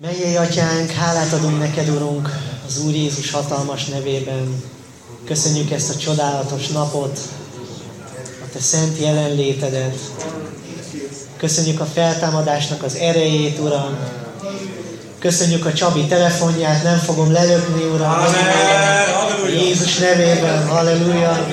Mennyei Atyánk, hálát adunk neked, Urunk, az Úr Jézus hatalmas nevében. Köszönjük ezt a csodálatos napot, a te szent jelenlétedet. Köszönjük a feltámadásnak az erejét, Uram. Köszönjük a Csabi telefonját, nem fogom lelökni, Uram. Amen. Jézus nevében, halleluja.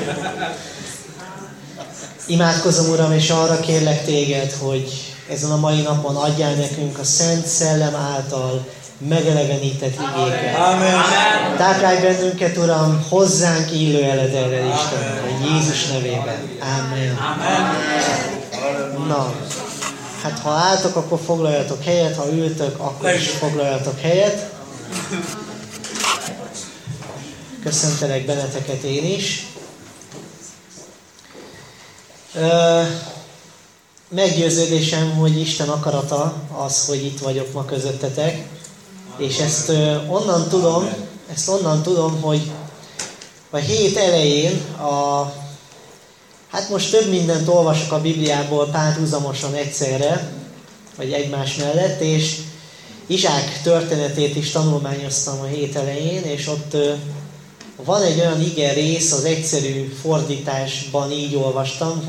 Imádkozom, Uram, és arra kérlek téged, hogy ezen a mai napon adjál nekünk a Szent Szellem által megelevenített igéket. Amen. Táplálj bennünket, Uram, hozzánk illő eledelrel, Isten, Jézus nevében. Amen. Amen. Na, hát ha álltok, akkor foglaljatok helyet, ha ültök, akkor is foglaljatok helyet. Köszöntelek benneteket én is. Meggyőződésem, hogy Isten akarata az, hogy itt vagyok ma közöttetek, és ezt onnan tudom, hogy a hét elején, hát most több mindent olvasok a Bibliából párhuzamosan egyszerre, vagy egymás mellett, és Izsák történetét is tanulmányoztam a hét elején, és ott van egy olyan ige rész, az egyszerű fordításban így olvastam,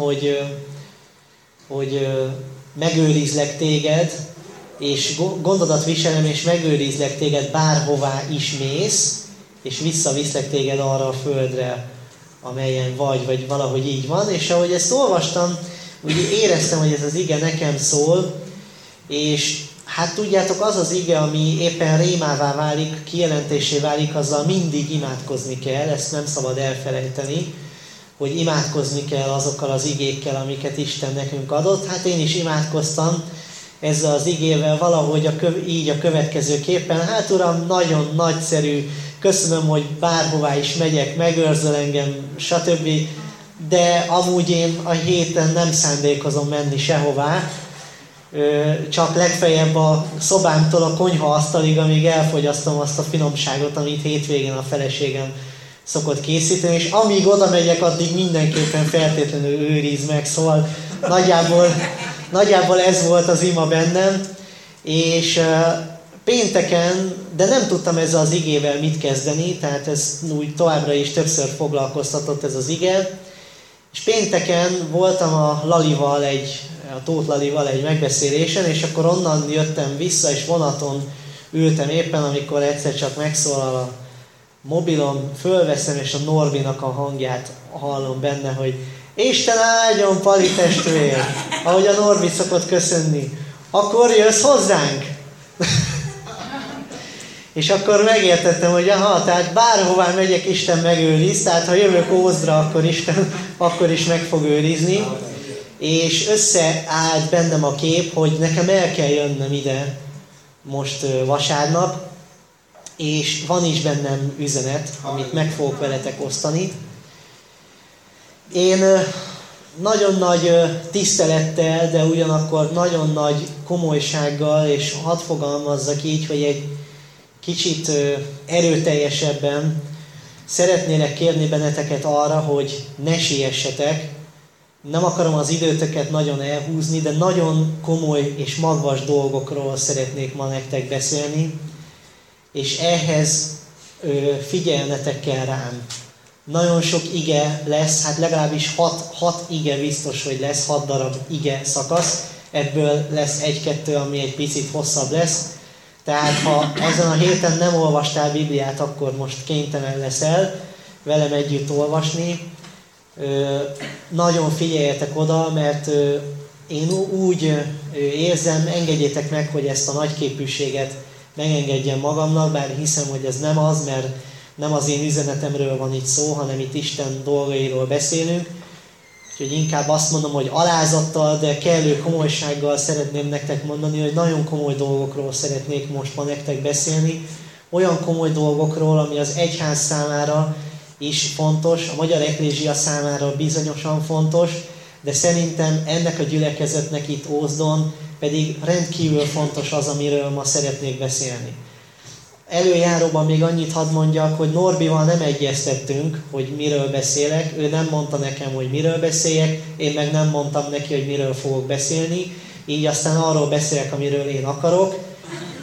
hogy megőrizlek téged, és gondodat viselem, és megőrizlek téged bárhová is mész, és visszaviszlek téged arra a földre, amelyen vagy valahogy így van. És ahogy ezt olvastam, úgy éreztem, hogy ez az ige nekem szól, és hát tudjátok, az az ige, ami éppen rémává válik, kijelentésé válik, azzal mindig imádkozni kell, ezt nem szabad elfelejteni, hogy imádkozni kell azokkal az igékkel, amiket Isten nekünk adott. Hát én is imádkoztam ezzel az igével valahogy így a következőképpen. Hát Uram, nagyon nagyszerű, köszönöm, hogy bárhová is megyek, megőrzel engem, stb. De amúgy én a héten nem szándékozom menni sehová, csak legfeljebb a szobámtól a konyhaasztalig, amíg elfogyasztom azt a finomságot, amit hétvégén a feleségem szokott készíteni, és amíg oda megyek, addig mindenképpen feltétlenül őriz meg, szóval nagyjából ez volt az ima bennem, és pénteken, de nem tudtam ezzel az igével mit kezdeni, tehát ez úgy továbbra is többször foglalkoztatott ez az ige, és pénteken voltam a Tóth Lalival egy megbeszélésen, és akkor onnan jöttem vissza, és vonaton ültem éppen, amikor egyszer csak megszólal a mobilom, fölveszem, és a Norbinak a hangját hallom benne, hogy Isten áldjon, Pali testvér, ahogy a Norbi szokott köszönni, akkor jössz hozzánk? És akkor megértettem, hogy tehát bárhová megyek, Isten megőriz, tehát ha jövök Ózdra, akkor Isten akkor is meg fog őrizni, és összeállt bennem a kép, hogy nekem el kell jönnöm ide most vasárnap, és van is bennem üzenet, amit meg fogok veletek osztani. Én nagyon nagy tisztelettel, de ugyanakkor nagyon nagy komolysággal, és hadd fogalmazzak így, hogy egy kicsit erőteljesebben szeretnélek kérni benneteket arra, hogy ne siessetek. Nem akarom az időtöket nagyon elhúzni, de nagyon komoly és magvas dolgokról szeretnék ma nektek beszélni, és ehhez figyelnetek kell rám. Nagyon sok ige lesz, hát legalábbis 6 ige biztos, hogy lesz, 6 darab ige szakasz, ebből lesz 1-2, ami egy picit hosszabb lesz. Tehát ha ezen a héten nem olvastál Bibliát, akkor most kénytelen leszel velem együtt olvasni. Nagyon figyeljetek oda, mert én úgy érzem, engedjétek meg, hogy ezt a nagyképűséget megengedjem magamnak, bár hiszem, hogy ez nem az, mert nem az én üzenetemről van itt szó, hanem itt Isten dolgairól beszélünk. Úgyhogy inkább azt mondom, hogy alázattal, de kellő komolysággal szeretném nektek mondani, hogy nagyon komoly dolgokról szeretnék most ma nektek beszélni. Olyan komoly dolgokról, ami az egyház számára is fontos, a magyar eklézsia számára bizonyosan fontos, de szerintem ennek a gyülekezetnek itt Ózdon pedig rendkívül fontos az, amiről ma szeretnék beszélni. Előjáróban még annyit hadd mondjak, hogy Norbival nem egyeztettünk, hogy miről beszélek. Ő nem mondta nekem, hogy miről beszéljek, én meg nem mondtam neki, hogy miről fogok beszélni. Így aztán arról beszélek, amiről én akarok.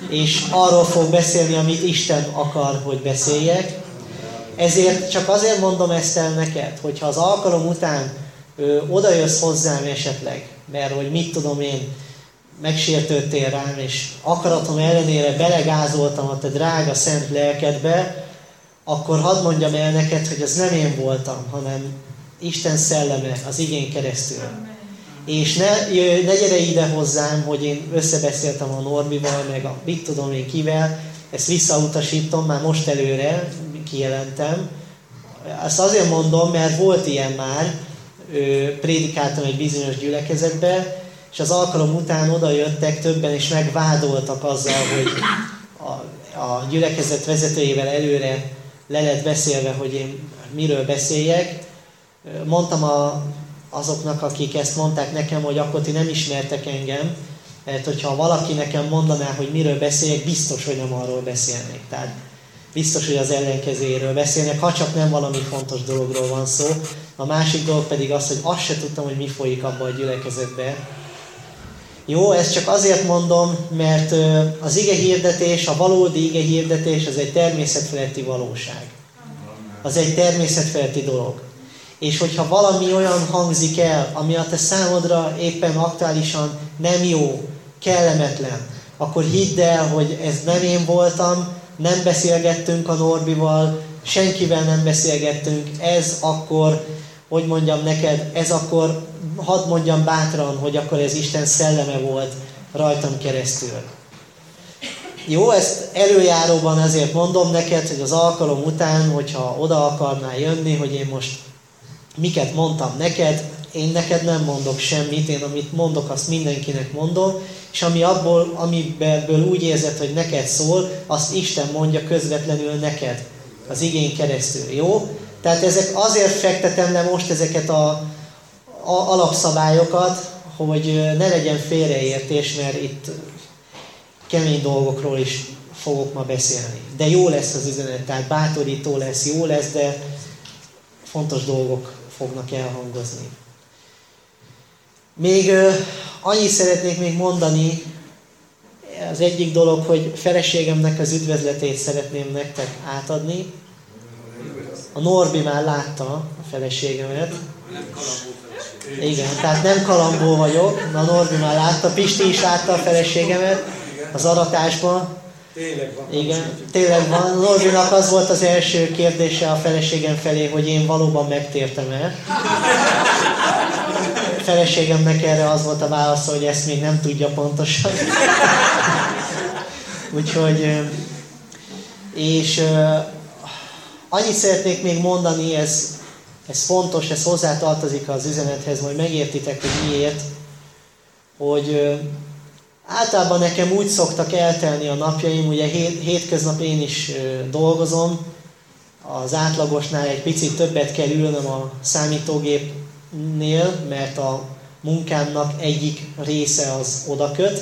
és arról fog beszélni, amit Isten akar, hogy beszéljek. Ezért csak azért mondom ezt el neked, hogyha az alkalom után odajössz hozzám esetleg, mert hogy mit tudom én, megsértődtél rám, és akaratom ellenére belegázoltam a te drága szent lelkedbe, akkor hadd mondjam el neked, hogy ez nem én voltam, hanem Isten szelleme az igén keresztül. És ne gyere ide hozzám, hogy én összebeszéltem a Norbival, meg a mit tudom én kivel, ezt visszautasítom, már most előre kijelentem. Ezt azért mondom, mert volt ilyen már, prédikáltam egy bizonyos gyülekezetbe, és az alkalom után oda jöttek többen, és megvádoltak azzal, hogy a gyülekezet vezetőjével előre le lett beszélve, hogy én miről beszéljek. Mondtam azoknak, akik ezt mondták nekem, hogy akkor ti nem ismertek engem, mert hogyha valaki nekem mondaná, hogy miről beszéljek, biztos, hogy nem arról beszélnék. Tehát biztos, hogy az ellenkezőjéről beszélnek, ha csak nem valami fontos dologról van szó. A másik dolog pedig az, hogy azt se tudtam, hogy mi folyik abba a gyülekezetbe. Jó, ezt csak azért mondom, mert az igehirdetés, a valódi igehirdetés, az egy természetfeletti valóság. Az egy természetfeletti dolog. És hogyha valami olyan hangzik el, ami a te számodra éppen aktuálisan nem jó, kellemetlen, akkor hidd el, hogy ez nem én voltam, nem beszélgettünk a Norbival, senkivel nem beszélgettünk, ez akkor, hogy mondjam neked, ez akkor, hadd mondjam bátran, hogy akkor ez Isten szelleme volt rajtam keresztül. Jó, ezt előjáróban azért mondom neked, hogy az alkalom után, hogyha oda akarnál jönni, hogy én most miket mondtam neked, én neked nem mondok semmit, én amit mondok, azt mindenkinek mondom, és amiből úgy érzed, hogy neked szól, azt Isten mondja közvetlenül neked, az igén keresztül, jó? Tehát azért fektetem le most ezeket a alapszabályokat, hogy ne legyen félreértés, mert itt kemény dolgokról is fogok ma beszélni. De jó lesz az üzenet, tehát bátorító lesz, jó lesz, de fontos dolgok fognak elhangozni. Még annyit szeretnék még mondani, az egyik dolog, hogy feleségemnek az üdvözletét szeretném nektek átadni. A Norbi már látta a feleségemet. Nem kalambó feleség. Igen, tehát nem kalambó vagyok, a Norbi már látta, Pisti is látta a feleségemet az aratásban. Tényleg van. Igen, tényleg van. Norbinak az volt az első kérdése a feleségem felé, hogy én valóban megtértem-e. A feleségemnek erre az volt a válasza, hogy ezt még nem tudja pontosan. Úgyhogy, és annyit szeretnék még mondani, ez fontos, ez hozzátartozik az üzenethez, majd megértitek, hogy miért, hogy általában nekem úgy szoktak eltelni a napjaim, ugye hétköznap én is dolgozom, az átlagosnál egy picit többet kell ülnöm a számítógépnél, mert a munkámnak egyik része az odaköt.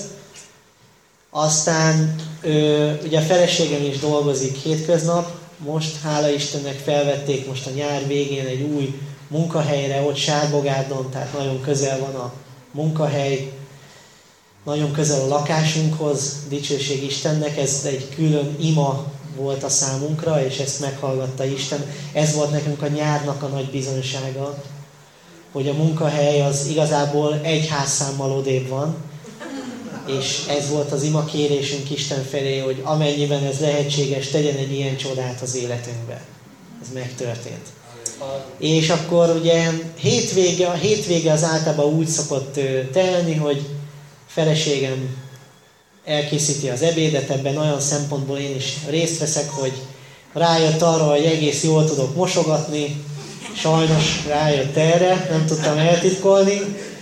Aztán ugye a feleségem is dolgozik hétköznap, most hála Istennek felvették most a nyár végén egy új munkahelyre, ott Sárbogárdon, tehát nagyon közel van a munkahely, nagyon közel a lakásunkhoz, dicsőség Istennek, ez egy külön ima volt a számunkra, és ezt meghallgatta Isten. Ez volt nekünk a nyárnak a nagy bizonysága, hogy a munkahely az igazából egy házszámmal odébb van, és ez volt az ima kérésünk Isten felé, hogy amennyiben ez lehetséges, tegyen egy ilyen csodát az életünkbe. Ez megtörtént. És akkor ugye a hétvége az általában úgy szokott telni, hogy feleségem elkészíti az ebédet, ebben olyan szempontból én is részt veszek, hogy rájött arra, hogy egész jól tudok mosogatni, sajnos rájött erre, nem tudtam eltitkolni,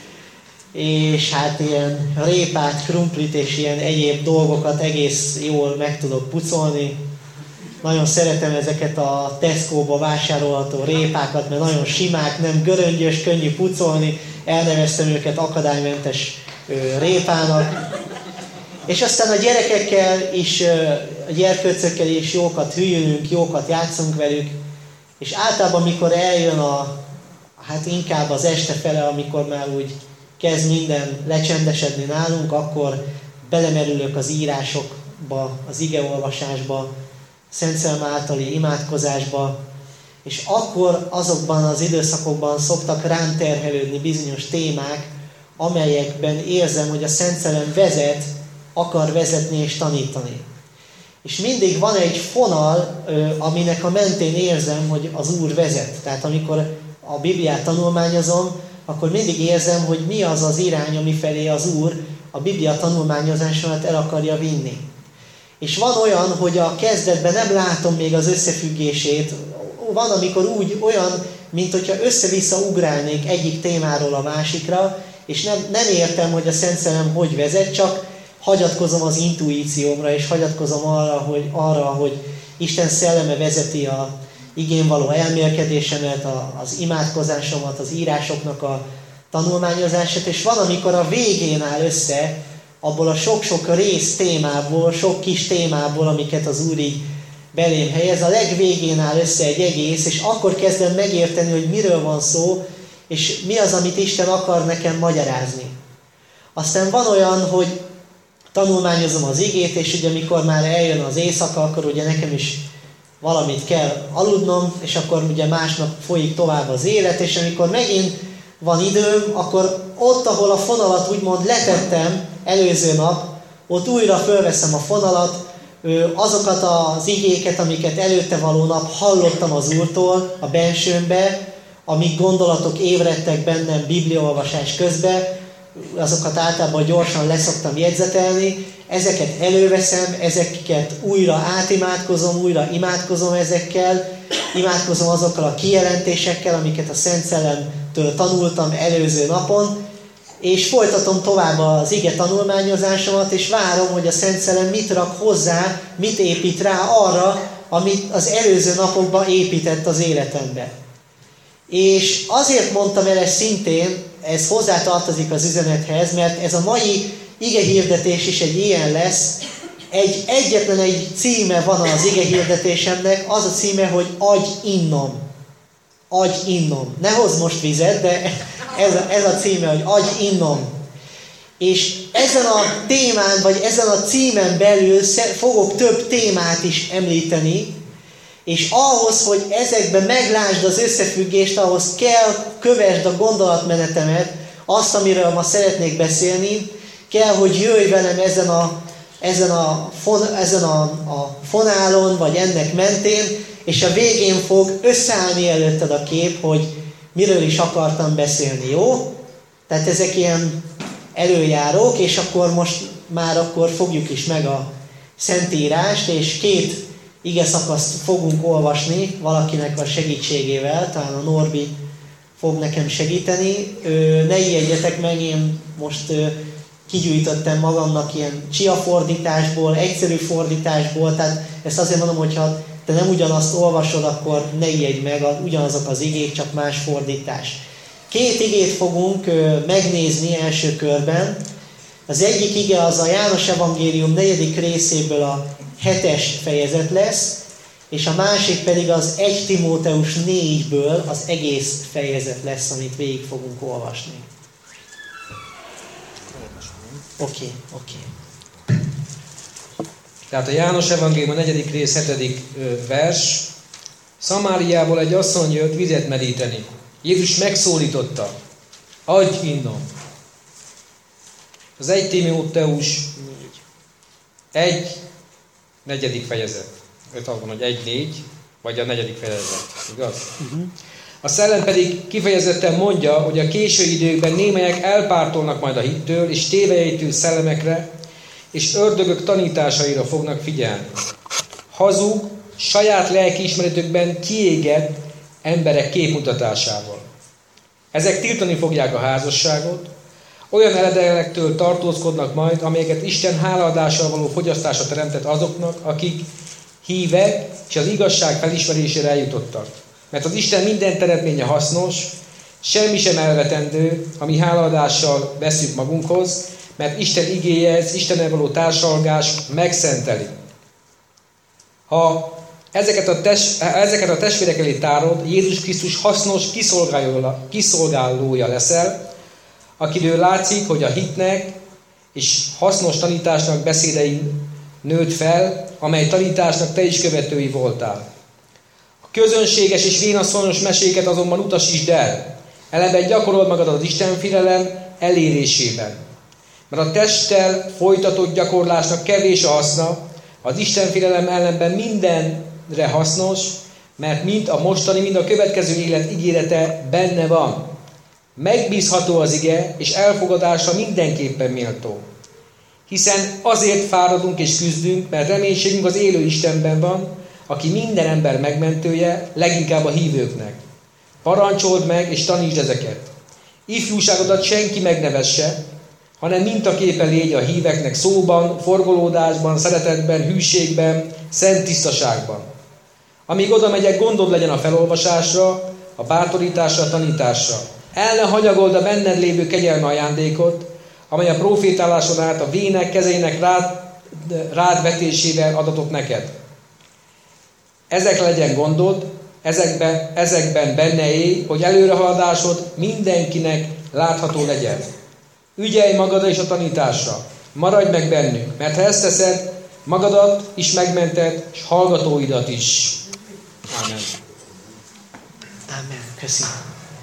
és hát ilyen répát, krumplit és ilyen egyéb dolgokat egész jól meg tudok pucolni. Nagyon szeretem ezeket a Tesco-ba vásárolható répákat, mert nagyon simák, nem göröngyös, könnyű pucolni, elneveztem őket akadálymentes répának. És aztán a gyerekekkel is, a gyerkőcökkel is jókat hülyülünk, jókat játszunk velük, és általában mikor eljön hát inkább az este fele, amikor már úgy kezd minden lecsendesedni nálunk, akkor belemerülök az írások az igeolvasásba, Szent Szellem általi imádkozásba, és akkor azokban az időszakokban szoktak rám terhelődni bizonyos témák, amelyekben érzem, hogy a Szent Szellem akar vezetni és tanítani. És mindig van egy fonal, aminek a mentén érzem, hogy az Úr vezet. Tehát amikor a Bibliát tanulmányozom, akkor mindig érzem, hogy mi az az irány, amifelé az Úr a Biblia tanulmányozásomat el akarja vinni. És van olyan, hogy a kezdetben nem látom még az összefüggését. Van, amikor olyan, mint hogyha össze-vissza ugrálnék egyik témáról a másikra, és nem értem, hogy a Szent Szellem hogy vezet, csak hagyatkozom az intuíciómra, és hagyatkozom arra, hogy Isten szelleme vezeti a igén való elmélkedésemet, az imádkozásomat, az írásoknak a tanulmányozását, és van, amikor a végén áll össze, abból a sok-sok rész témából, sok kis témából, amiket az Úr így belém helyez, a legvégén áll össze egy egész, és akkor kezdem megérteni, hogy miről van szó, és mi az, amit Isten akar nekem magyarázni. Aztán van olyan, hogy tanulmányozom az igét, és ugye amikor már eljön az éjszaka, akkor ugye nekem is valamit kell aludnom, és akkor ugye másnap folyik tovább az élet, és amikor megint van időm, akkor ott, ahol a fonalat úgymond letettem előző nap, ott újra fölveszem a fonalat, azokat az igéket, amiket előtte való nap hallottam az Úrtól a bensőmbe, amik gondolatok ébredtek bennem bibliaolvasás közben, azokat általában gyorsan leszoktam jegyzetelni, ezeket előveszem, ezeket újra átimádkozom, újra imádkozom ezekkel, imádkozom azokkal a kijelentésekkel, amiket a Szent Szellemtől tanultam előző napon, és folytatom tovább az ige tanulmányozásomat, és várom, hogy a Szent Szellem mit rak hozzá, mit épít rá arra, amit az előző napokban épített az életembe. És azért mondtam el ezt szintén, ez hozzátartozik az üzenethez, mert ez a mai igehirdetés is egy ilyen lesz. Egyetlen egy címe van az igehirdetésemnek, az a címe, hogy adj innom. Adj innom. Ne hozz most vizet, de ez a címe, hogy adj innom. És ezen a témán, vagy ezen a címen belül fogok több témát is említeni, és ahhoz, hogy ezekben meglásd az összefüggést, ahhoz kell kövesd a gondolatmenetemet, azt, amiről ma szeretnék beszélni, kell, hogy jöjj velem ezen a fonálon, vagy ennek mentén, és a végén fog összeállni előtted a kép, hogy miről is akartam beszélni, jó? Tehát ezek ilyen előjárók, és akkor most már akkor fogjuk is meg a Szentírást, és 2 igeszakaszt fogunk olvasni valakinek a segítségével, talán a Norbi fog nekem segíteni. Ne ijedjetek meg, én most kigyűjtöttem magamnak ilyen csia fordításból, egyszerű fordításból, tehát ezt azért mondom, hogyha te nem ugyanazt olvasod, akkor ne ijedj meg, ugyanazok az igék, csak más fordítás. 2 igét fogunk megnézni első körben. Az egyik ige az a János Evangélium 4. részéből a 7. fejezet lesz, és a másik pedig az 1 Timóteus 4-ből az egész fejezet lesz, amit végig fogunk olvasni. Oké. Tehát a János Evangélium 4. rész 7. vers. Szamáriából egy asszony jött vizet meríteni. Jézus megszólította. Adj innom. Az 1 Timóteus 1. 4. fejezet. Őt azt mondom, hogy 1.4, vagy a 4. fejezet. Igaz? A Szellem pedig kifejezetten mondja, hogy a késő időkben némelyek elpártolnak majd a hittől, és tévejeitől szellemekre, és ördögök tanításaira fognak figyelni. Hazug, saját lelkiismeretükben kiégett emberek képmutatásával. Ezek tiltani fogják a házasságot, olyan eledelektől tartózkodnak majd, amelyeket Isten hálaadással való fogyasztásra teremtett azoknak, akik hívek, és az igazság felismerésére eljutottak. Mert az Isten minden teremtménye hasznos, semmi sem elvetendő, ami hálaadással veszünk magunkhoz, mert Isten igéje, ez Istennel való társalgás megszenteli. Ha ezeket a testvérek elé tárod, Jézus Krisztus hasznos kiszolgálója leszel, akiről látszik, hogy a hitnek és hasznos tanításnak beszédein nőtt fel, amely tanításnak te is követői voltál. A közönséges és vénasszonyos meséket azonban utasítsd el, ellenben gyakorold magadat az Istenfélelem elérésében. Mert a testtel folytatott gyakorlásnak kevés a haszna, az Istenfélelem ellenben mindenre hasznos, mert mind a mostani, mind a következő élet ígérete benne van. Megbízható az ige, és elfogadásra mindenképpen méltó. Hiszen azért fáradunk és küzdünk, mert reménységünk az élő Istenben van, aki minden ember megmentője, leginkább a hívőknek. Parancsold meg, és tanítsd ezeket. Ifjúságodat senki megnevesse, hanem mintaképpen légy a híveknek szóban, forgolódásban, szeretetben, hűségben, szent tisztaságban. Amíg oda megyek, gondod legyen a felolvasásra, a bátorításra, a tanításra. El ne hanyagold a benned lévő kegyelme ajándékot, amely a profétáláson át a vének kezeinek rád vetésével adatott neked. Ezek legyen gondod, ezekben benne élj, hogy előrehaladásod mindenkinek látható legyen. Ügyelj magadra és a tanításra, maradj meg bennük, mert ha ezt teszed, magadat is megmented, és hallgatóidat is. Ámen. Ámen. Köszönöm.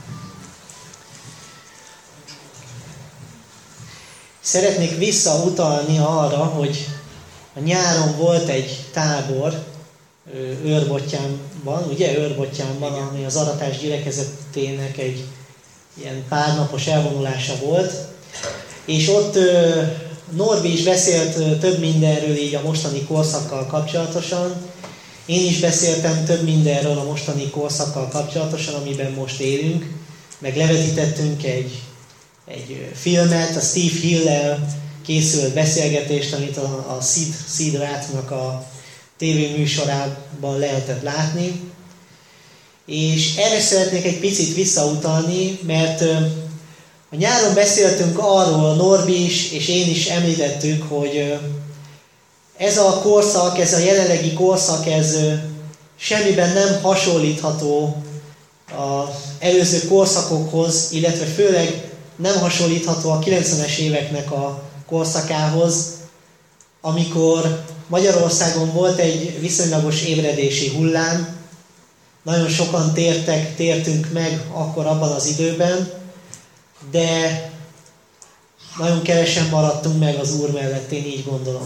Szeretnék visszautalni arra, hogy a nyáron volt egy tábor Őrbottyánban, ugye Őrbottyánban, ami az aratás gyülekezetének egy ilyen párnapos elvonulása volt, és ott Norbi is beszélt több mindenről így a mostani korszakkal kapcsolatosan. Én is beszéltem több mindenről a mostani korszakkal kapcsolatosan, amiben most élünk, meg levetítettünk egy filmet, a Steve Hill-lel készült beszélgetést, amit a Sid Rathnak a tévéműsorában lehetett látni. És erre szeretnék egy picit visszautalni, mert a nyáron beszéltünk arról, Norbi is, és én is említettük, hogy ez a korszak, ez a jelenlegi korszak, ez semmiben nem hasonlítható az előző korszakokhoz, illetve főleg nem hasonlítható a 90-es éveknek a korszakához, amikor Magyarországon volt egy viszonylagos ébredési hullám, nagyon sokan tértünk meg akkor abban az időben, de nagyon kevesen maradtunk meg az Úr mellett, én így gondolom.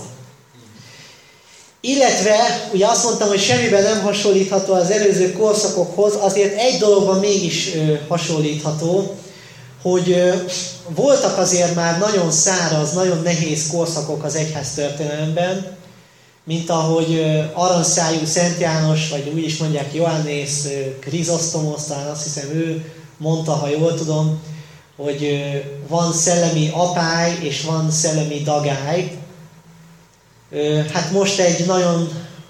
Illetve, ugye azt mondtam, hogy semmiben nem hasonlítható az előző korszakokhoz, azért egy dologban mégis hasonlítható, hogy voltak azért már nagyon száraz, nagyon nehéz korszakok az egyháztörténelemben, mint ahogy aranyszájú Szent János, vagy úgy is mondják Ioannész Krizosztomosz, talán azt hiszem ő mondta, ha jól tudom, hogy van szellemi apály és van szellemi dagály. Hát most egy nagyon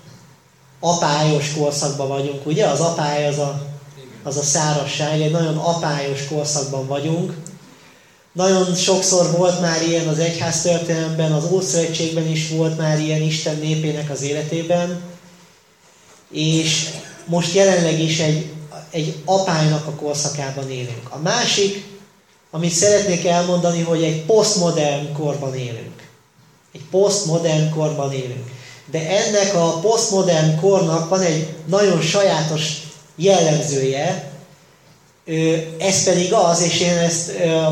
apályos korszakban vagyunk, ugye? Az apály az a szárazság, egy nagyon apályos korszakban vagyunk. Nagyon sokszor volt már ilyen az egyháztörténelemben, az Ószövetségben is volt már ilyen Isten népének az életében, és most jelenleg is egy apálynak a korszakában élünk. A másik, amit szeretnék elmondani, hogy egy posztmodern korban élünk. Egy posztmodern korban élünk. De ennek a posztmodern kornak van egy nagyon sajátos jellemzője, ez pedig az, és én ezt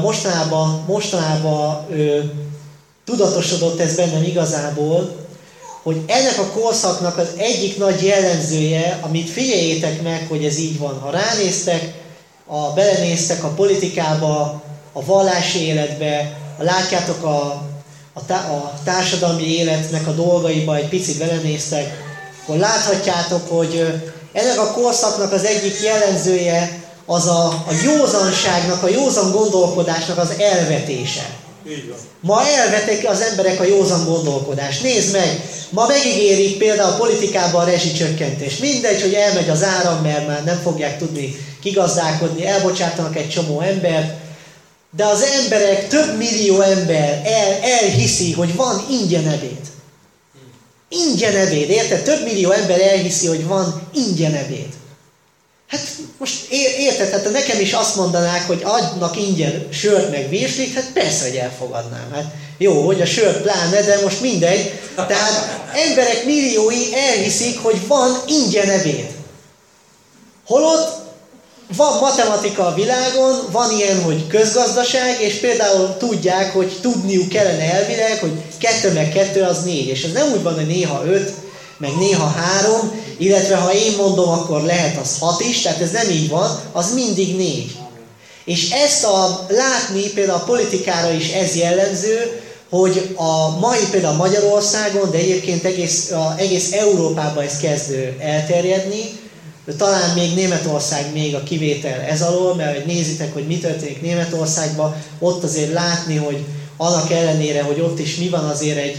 mostanában tudatosodott ez bennem igazából, hogy ennek a korszaknak az egyik nagy jellemzője, amit figyeljétek meg, hogy ez így van. Ha ránéztek, belenéztek a politikába, a vallási életbe, látjátok a társadalmi életnek a dolgaiba, egy picit belenéztek, akkor láthatjátok, hogy ennek a korszaknak az egyik jellemzője az a józanságnak, a józan gondolkodásnak az elvetése. Így van. Ma elvetik az emberek a józan gondolkodást. Nézd meg, ma megígérik például a politikában a rezsicsökkentést. Mindegy, hogy elmegy az áram, mert már nem fogják tudni kigazdálkodni, elbocsátanak egy csomó embert, de az emberek, több millió ember elhiszi, hogy van ingyen ebéd. Ingyen ebéd, érted? Több millió ember elhiszi, hogy van ingyen ebéd. Hát most érted, hát nekem is azt mondanák, hogy adnak ingyen sört meg virslit, hát persze, hogy elfogadnám. Hát jó, hogy a sört pláne, de most mindegy. Tehát emberek milliói elhiszik, hogy van ingyen ebéd. Holott van matematika a világon, van ilyen, hogy közgazdaság, és például tudják, hogy tudniuk kellene elvileg, hogy 2 meg 2 az 4. És ez nem úgy van, hogy néha 5, meg néha 3, illetve ha én mondom, akkor lehet az 6 is, tehát ez nem így van, az mindig 4. És ezt látni például a politikára is ez jellemző, hogy a mai például Magyarországon, de egyébként egész Európában ez kezd elterjedni, talán még Németország még a kivétel ez alól, mert hogy nézitek, hogy mi történik Németországban, ott azért látni, hogy annak ellenére, hogy ott is mi van, azért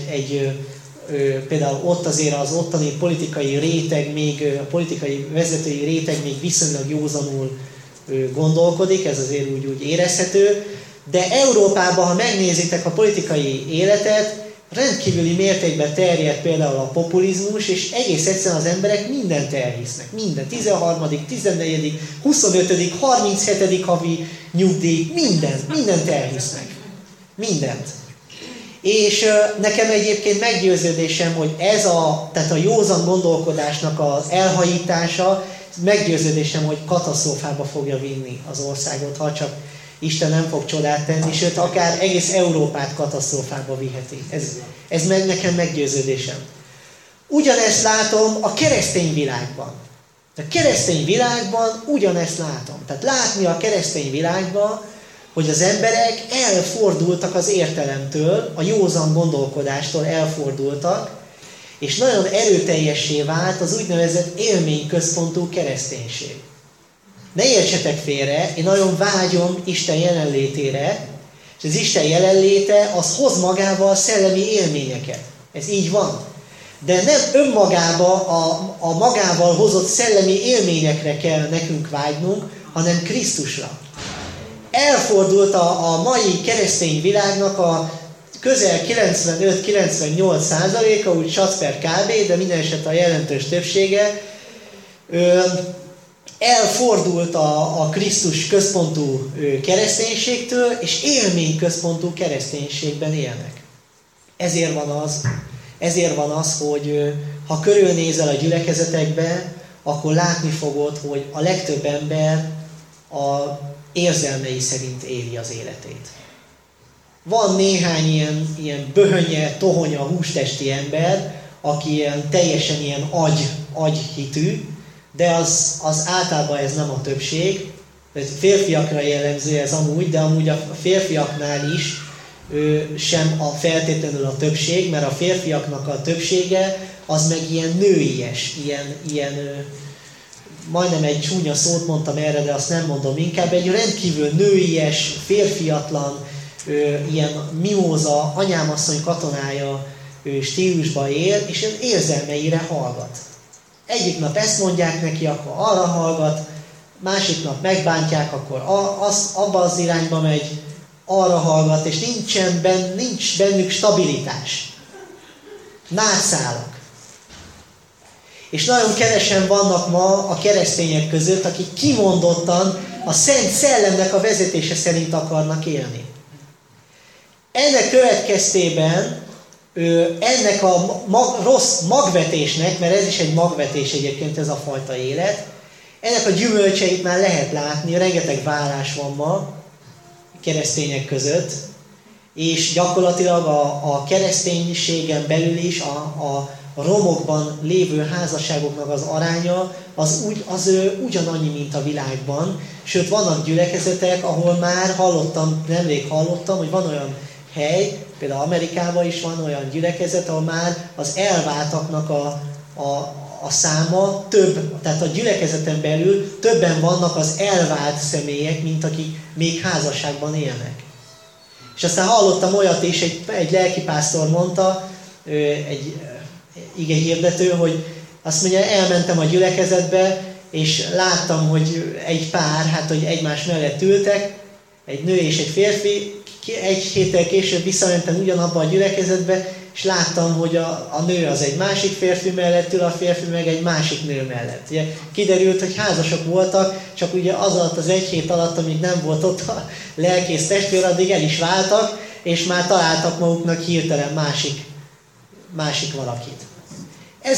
például ott azért az ottani politikai réteg, még a politikai vezetői réteg még viszonylag józanul gondolkodik, ez azért úgy érezhető, de Európában, ha megnézitek a politikai életet, rendkívüli mértékben terjed például a populizmus, és egész egyszerűen az emberek mindent elhisznek. Minden. 13., 14., 25., 37. havi nyugdíj, mindent elhisznek. Mindent. És nekem egyébként meggyőződésem, hogy tehát a józan gondolkodásnak az elhajítása, meggyőződésem, hogy katasztrófába fogja vinni az országot, ha csak Isten nem fog csodát tenni, sőt, akár egész Európát katasztrófába viheti. Ez nekem meggyőződésem. Ugyanezt látom a keresztény világban. A keresztény világban ugyanezt látom. Tehát látni a keresztény világban, hogy az emberek elfordultak az értelemtől, a józan gondolkodástól elfordultak, és nagyon erőteljessé vált az úgynevezett élményközpontú kereszténység. Ne értsetek félre, én nagyon vágyom Isten jelenlétére, és az Isten jelenléte az hoz magával szellemi élményeket. Ez így van. De nem önmagába a magával hozott szellemi élményekre kell nekünk vágynunk, hanem Krisztusra. Elfordult a mai keresztény világnak a közel 95-98%-a, úgy Schatzper kb., de minden esetre a jelentős többsége, elfordult a Krisztus központú kereszténységtől, és élmény központú kereszténységben élnek. Ezért van az, hogy ha körülnézel a gyülekezetekbe, akkor látni fogod, hogy a legtöbb ember a érzelmei szerint éli az életét. Van néhány ilyen böhönye, tohonya, hústesti ember, aki teljesen ilyen agyhitű, de az általában ez nem a többség. Férfiakra jellemző ez amúgy, de amúgy a férfiaknál is sem feltétlenül a többség, mert a férfiaknak a többsége az meg ilyen nőies, ilyen majdnem egy csúnya szót mondtam erre, de azt nem mondom, inkább egy rendkívül nőies, férfiatlan, ilyen mimóza, anyámasszony katonája stílusba él, és az érzelmeire hallgat. Egyik nap ezt mondják neki, akkor arra hallgat, másik nap megbántják, akkor abba az irányba megy, arra hallgat, és nincs bennük stabilitás. Nátszálak. És nagyon kevesen vannak ma a keresztények között, akik kimondottan a Szent Szellemnek a vezetése szerint akarnak élni. Ennek következtében ennek a rossz magvetésnek, mert ez is egy magvetés egyébként ez a fajta élet, ennek a gyümölcseit már lehet látni, rengeteg válás van ma keresztények között, és gyakorlatilag a kereszténységen belül is a romokban lévő házasságoknak az aránya az ugyanannyi, mint a világban. Sőt, vannak gyülekezetek, ahol már nemrég hallottam, hogy van olyan hely, például Amerikában is van olyan gyülekezet, ahol már az elváltaknak a száma több, tehát a gyülekezeten belül többen vannak az elvált személyek, mint akik még házasságban élnek. És aztán hallottam olyat is, egy lelkipásztor mondta, egy igehirdető, hogy azt mondja, elmentem a gyülekezetbe, és láttam, hogy egy pár, hogy egymás mellett ültek, egy nő és egy férfi, egy héttel később visszamentem ugyanabba a gyülekezetbe, és láttam, hogy a nő az egy másik férfi mellett ül, a férfi meg egy másik nő mellett. Ugye kiderült, hogy házasok voltak, csak ugye az alatt az 1 hét alatt, amíg nem volt ott a lelkész testvér, addig el is váltak, és már találtak maguknak hirtelen másik valakit. Ez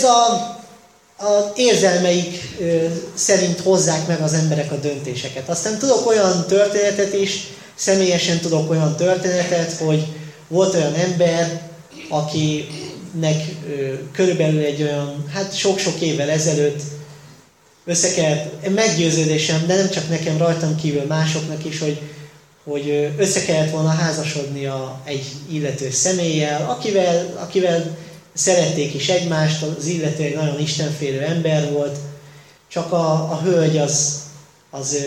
az érzelmeik szerint hozzák meg az emberek a döntéseket. Aztán tudok olyan történetet is, személyesen tudok olyan történetet, hogy volt olyan ember, akinek körülbelül egy olyan, hát sok-sok évvel ezelőtt meggyőződésem, de nem csak nekem, rajtam kívül másoknak is, hogy össze kellett volna házasodnia egy illető személlyel, akivel szerették is egymást, az illető egy nagyon istenfélő ember volt, csak a hölgy az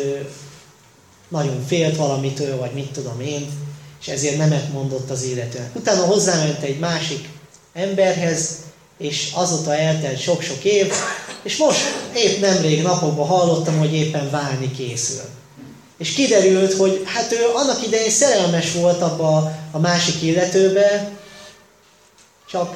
nagyon félt valamitől, vagy mit tudom én, és ezért nemet mondott az illetőnek. Utána hozzáment egy másik emberhez, és azóta eltelt sok-sok év, és most épp nemrég napokban hallottam, hogy éppen válni készül. És kiderült, hogy hát ő annak idején szerelmes volt abba a másik illetőbe, csak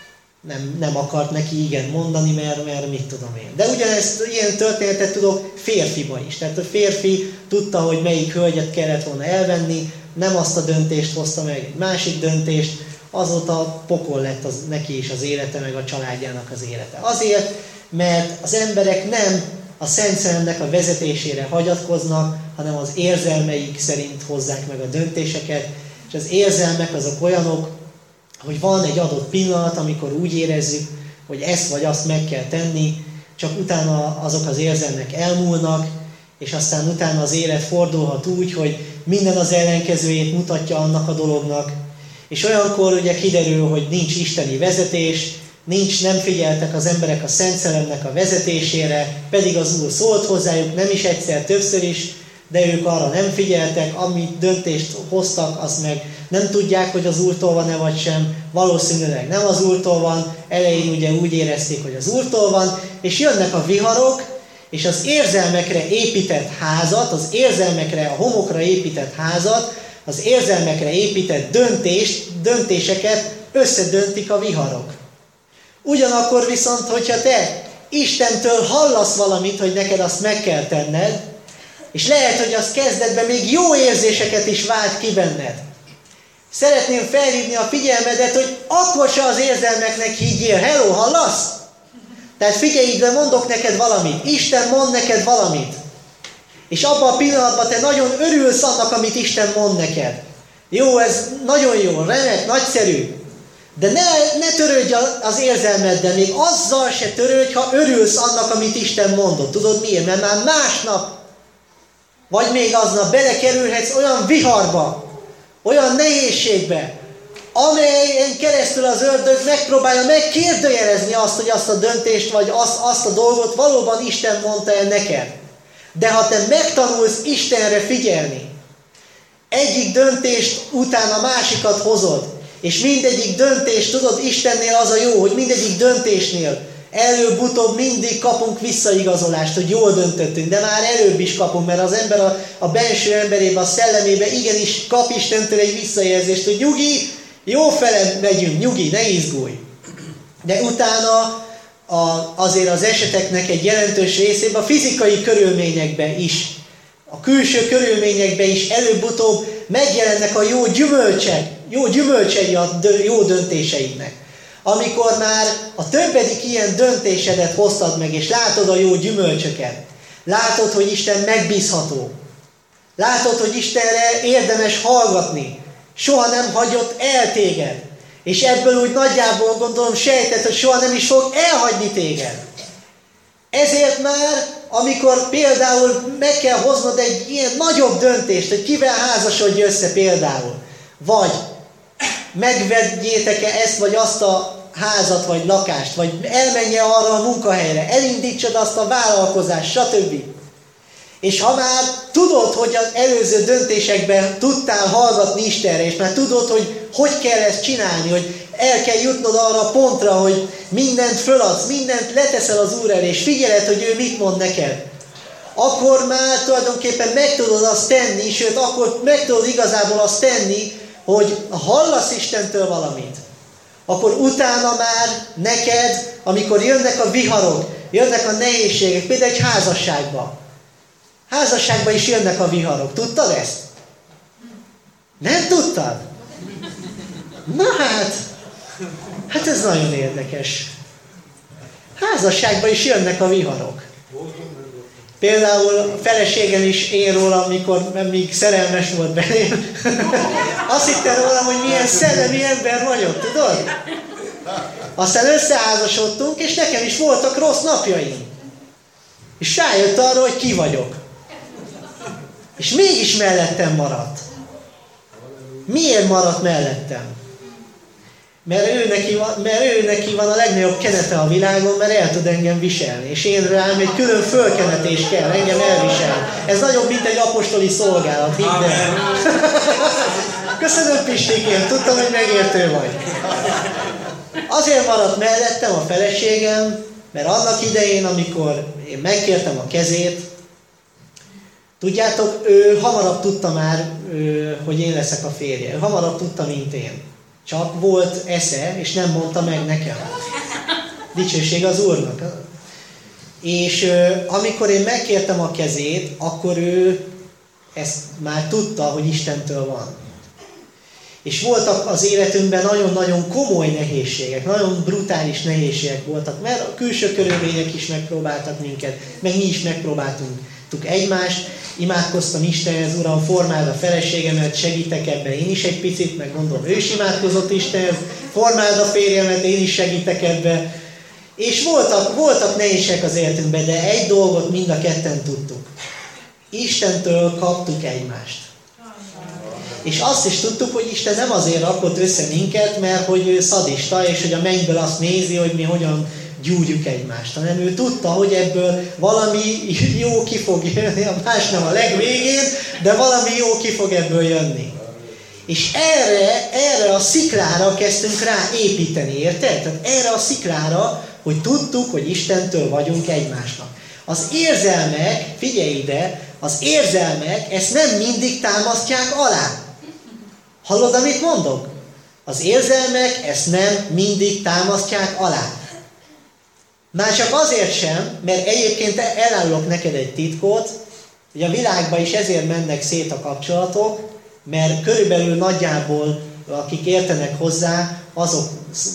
nem akart neki igen mondani, mert mit tudom én. De ugyanezt, ilyen történetet tudok férfiba is. Tehát a férfi tudta, hogy melyik hölgyet kellett volna elvenni, nem azt a döntést hozta meg, egy másik döntést, azóta pokol lett neki is az élete, meg a családjának az élete. Azért, mert az emberek nem a Szent Szellemnek a vezetésére hagyatkoznak, hanem az érzelmeik szerint hozzák meg a döntéseket, és az érzelmek azok olyanok, hogy van egy adott pillanat, amikor úgy érezzük, hogy ezt vagy azt meg kell tenni, csak utána azok az érzelmek elmúlnak, és aztán utána az élet fordulhat úgy, hogy minden az ellenkezőjét mutatja annak a dolognak, és olyankor ugye kiderül, hogy nincs isteni vezetés, nem figyeltek az emberek a Szent Szellemnek a vezetésére, pedig az Úr szólt hozzájuk, nem is egyszer, többször is, de ők arra nem figyeltek, amit döntést hoztak, azt meg nem tudják, hogy az Úrtól van-e vagy sem, valószínűleg nem az Úrtól van, elején ugye úgy érezték, hogy az Úrtól van, és jönnek a viharok, és az érzelmekre épített házat, az érzelmekre, a homokra épített házat, az érzelmekre épített döntéseket összedöntik a viharok. Ugyanakkor viszont, hogyha te Istentől hallasz valamit, hogy neked azt meg kell tenned, és lehet, hogy az kezdetben még jó érzéseket is vált ki benned. Szeretném felhívni a figyelmedet, hogy akkor se az érzelmeknek higgyél. Hello, hallasz? Tehát figyelj ide, mondok neked valamit. Isten mond neked valamit. És abban a pillanatban te nagyon örülsz annak, amit Isten mond neked. Jó, ez nagyon jó, remek, nagyszerű. De ne törődj az érzelmeddel, még azzal se törődj, ha örülsz annak, amit Isten mondott. Tudod miért? Mert már másnap, vagy még aznap belekerülhetsz olyan viharba, olyan nehézségbe, amelyen keresztül az ördög megpróbálja megkérdőjelezni azt, hogy azt a döntést, vagy azt a dolgot valóban Isten mondta el neked. De ha te megtanulsz Istenre figyelni, egyik döntést után a másikat hozod, és mindegyik döntés, tudod, Istennél az a jó, hogy mindegyik döntésnél előbb-utóbb mindig kapunk visszaigazolást, hogy jól döntöttünk, de már előbb is kapunk, mert az ember a belső emberében, a szellemében igenis kap Istentől egy visszajelzést, hogy nyugi, jó fele megyünk, nyugi, ne izgulj. De utána azért az eseteknek egy jelentős részében a fizikai körülményekben is, a külső körülményekben is előbb-utóbb megjelennek a jó gyümölcsei a jó döntéseidnek. Amikor már a többedik ilyen döntésedet hoztad meg, és látod a jó gyümölcsöket, látod, hogy Isten megbízható, látod, hogy Istenre érdemes hallgatni, soha nem hagyott el téged, és ebből úgy nagyjából gondolom sejted, hogy soha nem is fog elhagyni téged. Ezért már, amikor például meg kell hoznod egy ilyen nagyobb döntést, hogy kivel házasodj össze például, vagy megvegyétek-e ezt vagy azt a házat vagy lakást, vagy elmenje arra a munkahelyre, elindítsad azt a vállalkozást, stb. És ha már tudod, hogy az előző döntésekben tudtál hallgatni Istenre, és már tudod, hogy kell ezt csinálni, hogy el kell jutnod arra a pontra, hogy mindent föladsz, mindent leteszel az Úr elé, és figyeled, hogy ő mit mond neked, akkor már tulajdonképpen meg tudod azt tenni, sőt, akkor meg tudod igazából azt tenni, hogy hallasz Istentől valamit, akkor utána már neked, amikor jönnek a viharok, jönnek a nehézségek, például egy házasságban. Házasságban is jönnek a viharok. Tudtad ezt? Nem tudtad? Na hát ez nagyon érdekes. Házasságban is jönnek a viharok. Például a feleségem is él rólam, amikor még szerelmes volt belém. Azt hittem rólam, hogy milyen szellemi ember vagyok, tudod? Aztán összeházasodtunk, és nekem is voltak rossz napjaim. És rájött arra, hogy ki vagyok. És mégis mellettem maradt. Miért maradt mellettem? Mert ő neki van a legnagyobb kenete a világon, mert el tud engem viselni. És én rám egy külön fölkenetés kell, engem elvisel. Ez nagyobb, mint egy apostoli szolgálat, hidd el. Köszönöm, Pistikém, tudtam, hogy megértő vagy. Azért maradt mellettem a feleségem, mert annak idején, amikor én megkértem a kezét, tudjátok, ő hamarabb tudta már, hogy én leszek a férje. Ő hamarabb tudta, mint én. Csak volt esze, és nem mondta meg nekem. Dicsőség az Úrnak. És amikor én megkértem a kezét, akkor ő ezt már tudta, hogy Istentől van. És voltak az életünkben nagyon-nagyon komoly nehézségek, nagyon brutális nehézségek voltak, mert a külső körülmények is megpróbáltak minket, meg mi is megpróbáltunk egymást. Imádkoztam Istenhez, Uram, formáld a feleségemet, segítek ebben én is egy picit, meg mondom, ő is imádkozott Istenhez, formáld a férjemet, én is segítek ebbe. És voltak nehézségek az életünkben, de egy dolgot mind a ketten tudtuk. Istentől kaptuk egymást. És azt is tudtuk, hogy Isten nem azért rakott össze minket, mert hogy ő szadista, és hogy a mennyből azt nézi, hogy mi hogyan gyújtjuk egymást, hanem ő tudta, hogy ebből valami jó ki fog jönni, a más nem a legvégén, de valami jó ki fog ebből jönni. És erre a sziklára kezdtünk rá építeni, érted? Tehát erre a sziklára, hogy tudtuk, hogy Istentől vagyunk egymásnak. Az érzelmek, figyelj ide, az érzelmek ezt nem mindig támasztják alá. Hallod, amit mondok? Az érzelmek ezt nem mindig támasztják alá. Már csak azért sem, mert egyébként elárulok neked egy titkot, hogy a világban is ezért mennek szét a kapcsolatok, mert körülbelül nagyjából, akik értenek hozzá, azok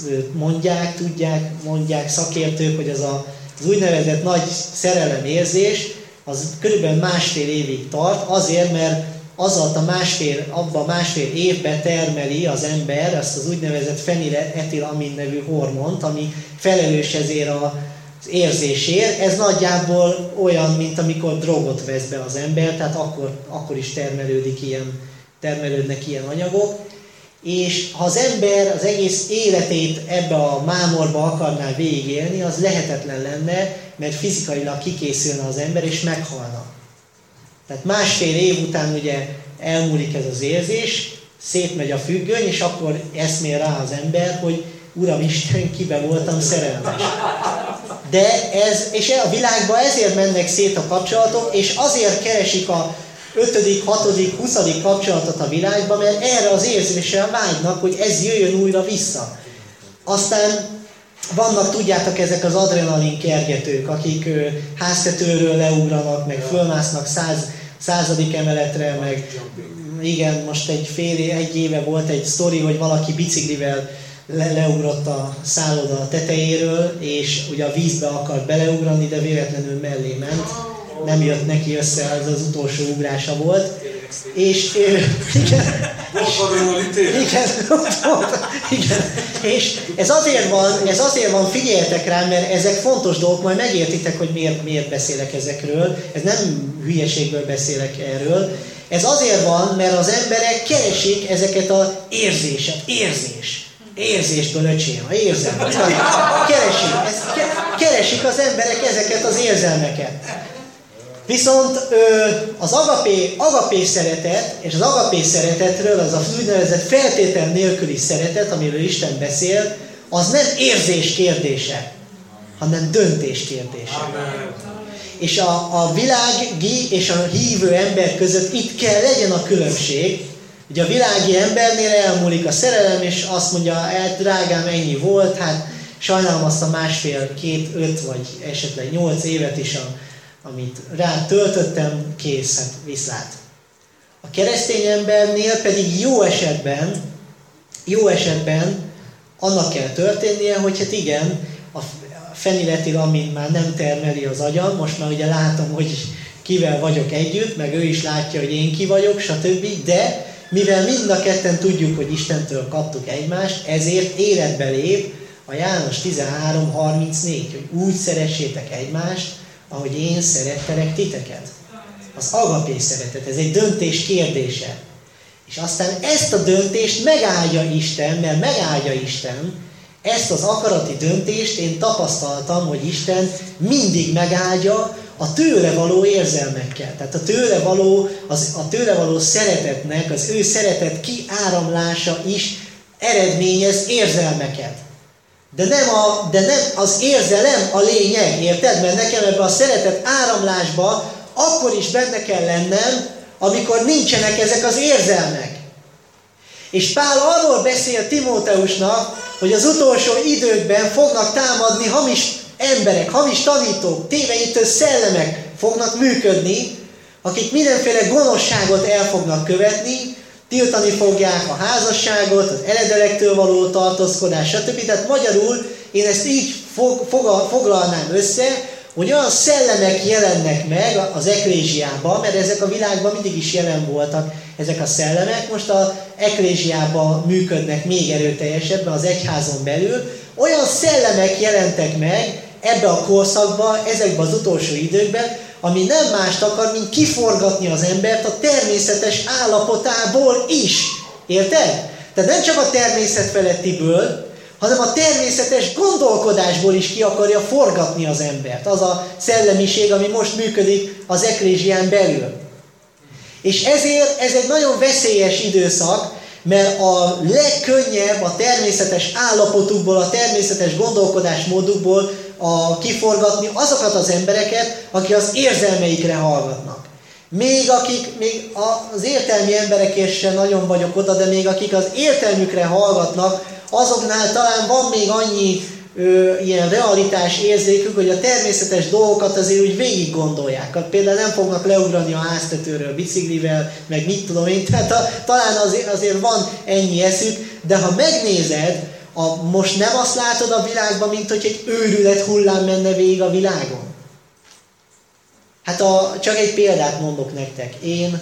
mondják szakértők, hogy az úgynevezett nagy szerelemérzés, az körülbelül 1,5 évig tart, azért, mert abban másfél évben termeli az ember azt az úgynevezett feniletilamin nevű hormont, ami felelős ezért az érzésért. Ez nagyjából olyan, mint amikor drogot vesz be az ember, tehát akkor is termelődnek ilyen anyagok. És ha az ember az egész életét ebbe a mámorba akarná végigélni, az lehetetlen lenne, mert fizikailag kikészülne az ember, és meghalna. Tehát 1,5 év után ugye elmúlik ez az érzés, szétmegy a függöny, és akkor eszmél rá az ember, hogy Uram Isten, kibe voltam szerelmes. De és a világban ezért mennek szét a kapcsolatok, és azért keresik a 5., 6., 20. kapcsolatot a világban, mert erre az érzéssel vágynak, hogy ez jöjjön újra vissza. Aztán vannak, tudjátok, ezek az adrenalin kergetők, akik háztetőről leugranak, meg fölmásznak 100. emeletre, meg igen, most egy éve volt egy sztori, hogy valaki biciklivel leugrott a szálloda tetejéről, és ugye a vízbe akart beleugrani, de véletlenül mellé ment. Nem jött neki össze, ez az utolsó ugrása volt. És és ez azért van, figyeljetek rám, mert ezek fontos dolgok, majd megértitek, hogy miért beszélek ezekről. Ez nem hülyeségből beszélek erről. Ez azért van, mert az emberek keresik ezeket az érzésből, öcsém, a érzelmet. Keresik az emberek ezeket az érzelmeket. Viszont az agapé szeretet, és az agapé szeretetről, az úgynevezett feltétel nélküli szeretet, amiről Isten beszél, az nem érzés kérdése, hanem döntés kérdése. Amen. És a világi és a hívő ember között itt kell legyen a különbség, Ugye a világi embernél elmúlik a szerelem, és azt mondja, drágám, ennyi volt, hát sajnálom azt a másfél, 2, 5 vagy esetleg 8 évet is, amit rá töltöttem, kész, hát viszlát. A keresztény embernél pedig jó esetben annak kell történnie, hogy hát igen, a feniletilamin már nem termeli az agyam, most már ugye látom, hogy kivel vagyok együtt, meg ő is látja, hogy én ki vagyok, stb. De mivel mind a ketten tudjuk, hogy Istentől kaptuk egymást, ezért életbe lép a János 13:34, hogy úgy szeressétek egymást, ahogy én szerettelek titeket. Az agapé szeretet, ez egy döntés kérdése. És aztán ezt a döntést megáldja Isten, mert megáldja Isten, ezt az akarati döntést én tapasztaltam, hogy Isten mindig megáldja a tőle való érzelmekkel. Tehát a tőle való szeretetnek, az ő szeretet kiáramlása is eredményez érzelmeket. De nem az érzelem a lényeg, érted? Mert nekem ebben a szeretet áramlásban akkor is benne kell lennem, amikor nincsenek ezek az érzelmek. És Pál arról beszél Timóteusnak, hogy az utolsó időkben fognak támadni hamis emberek, hamis tanítók, tévejítő szellemek fognak működni, akik mindenféle gonoszságot el fognak követni, tiltani fogják a házasságot, az eledelektől való tartózkodás, stb. Tehát magyarul én ezt így foglalnám össze, hogy olyan szellemek jelennek meg az eklézsiában, mert ezek a világban mindig is jelen voltak ezek a szellemek, most az eklézsiában működnek még erőteljesebben az egyházon belül, olyan szellemek jelentek meg ebbe a korszakban, ezekben az utolsó időkben, ami nem mást akar, mint kiforgatni az embert a természetes állapotából is. Érted? Tehát nem csak a természet felettiből, hanem a természetes gondolkodásból is ki akarja forgatni az embert. Az a szellemiség, ami most működik az eklézsián belül. És ezért ez egy nagyon veszélyes időszak, mert a legkönnyebb a természetes állapotukból, a természetes gondolkodásmódukból kiforgatni azokat az embereket, akik az érzelmeikre hallgatnak. Még az értelmi emberekért sem nagyon vagyok oda, de még akik az értelmükre hallgatnak, azoknál talán van még annyi ilyen realitás érzékük, hogy a természetes dolgokat azért úgy végig gondolják. Például nem fognak leugrani a háztetőről biciklivel, meg mit tudom én, tehát talán azért van ennyi eszük, de ha megnézed, most nem azt látod a világban, mint hogy egy őrület hullám menne végig a világon. Hát csak egy példát mondok nektek. Én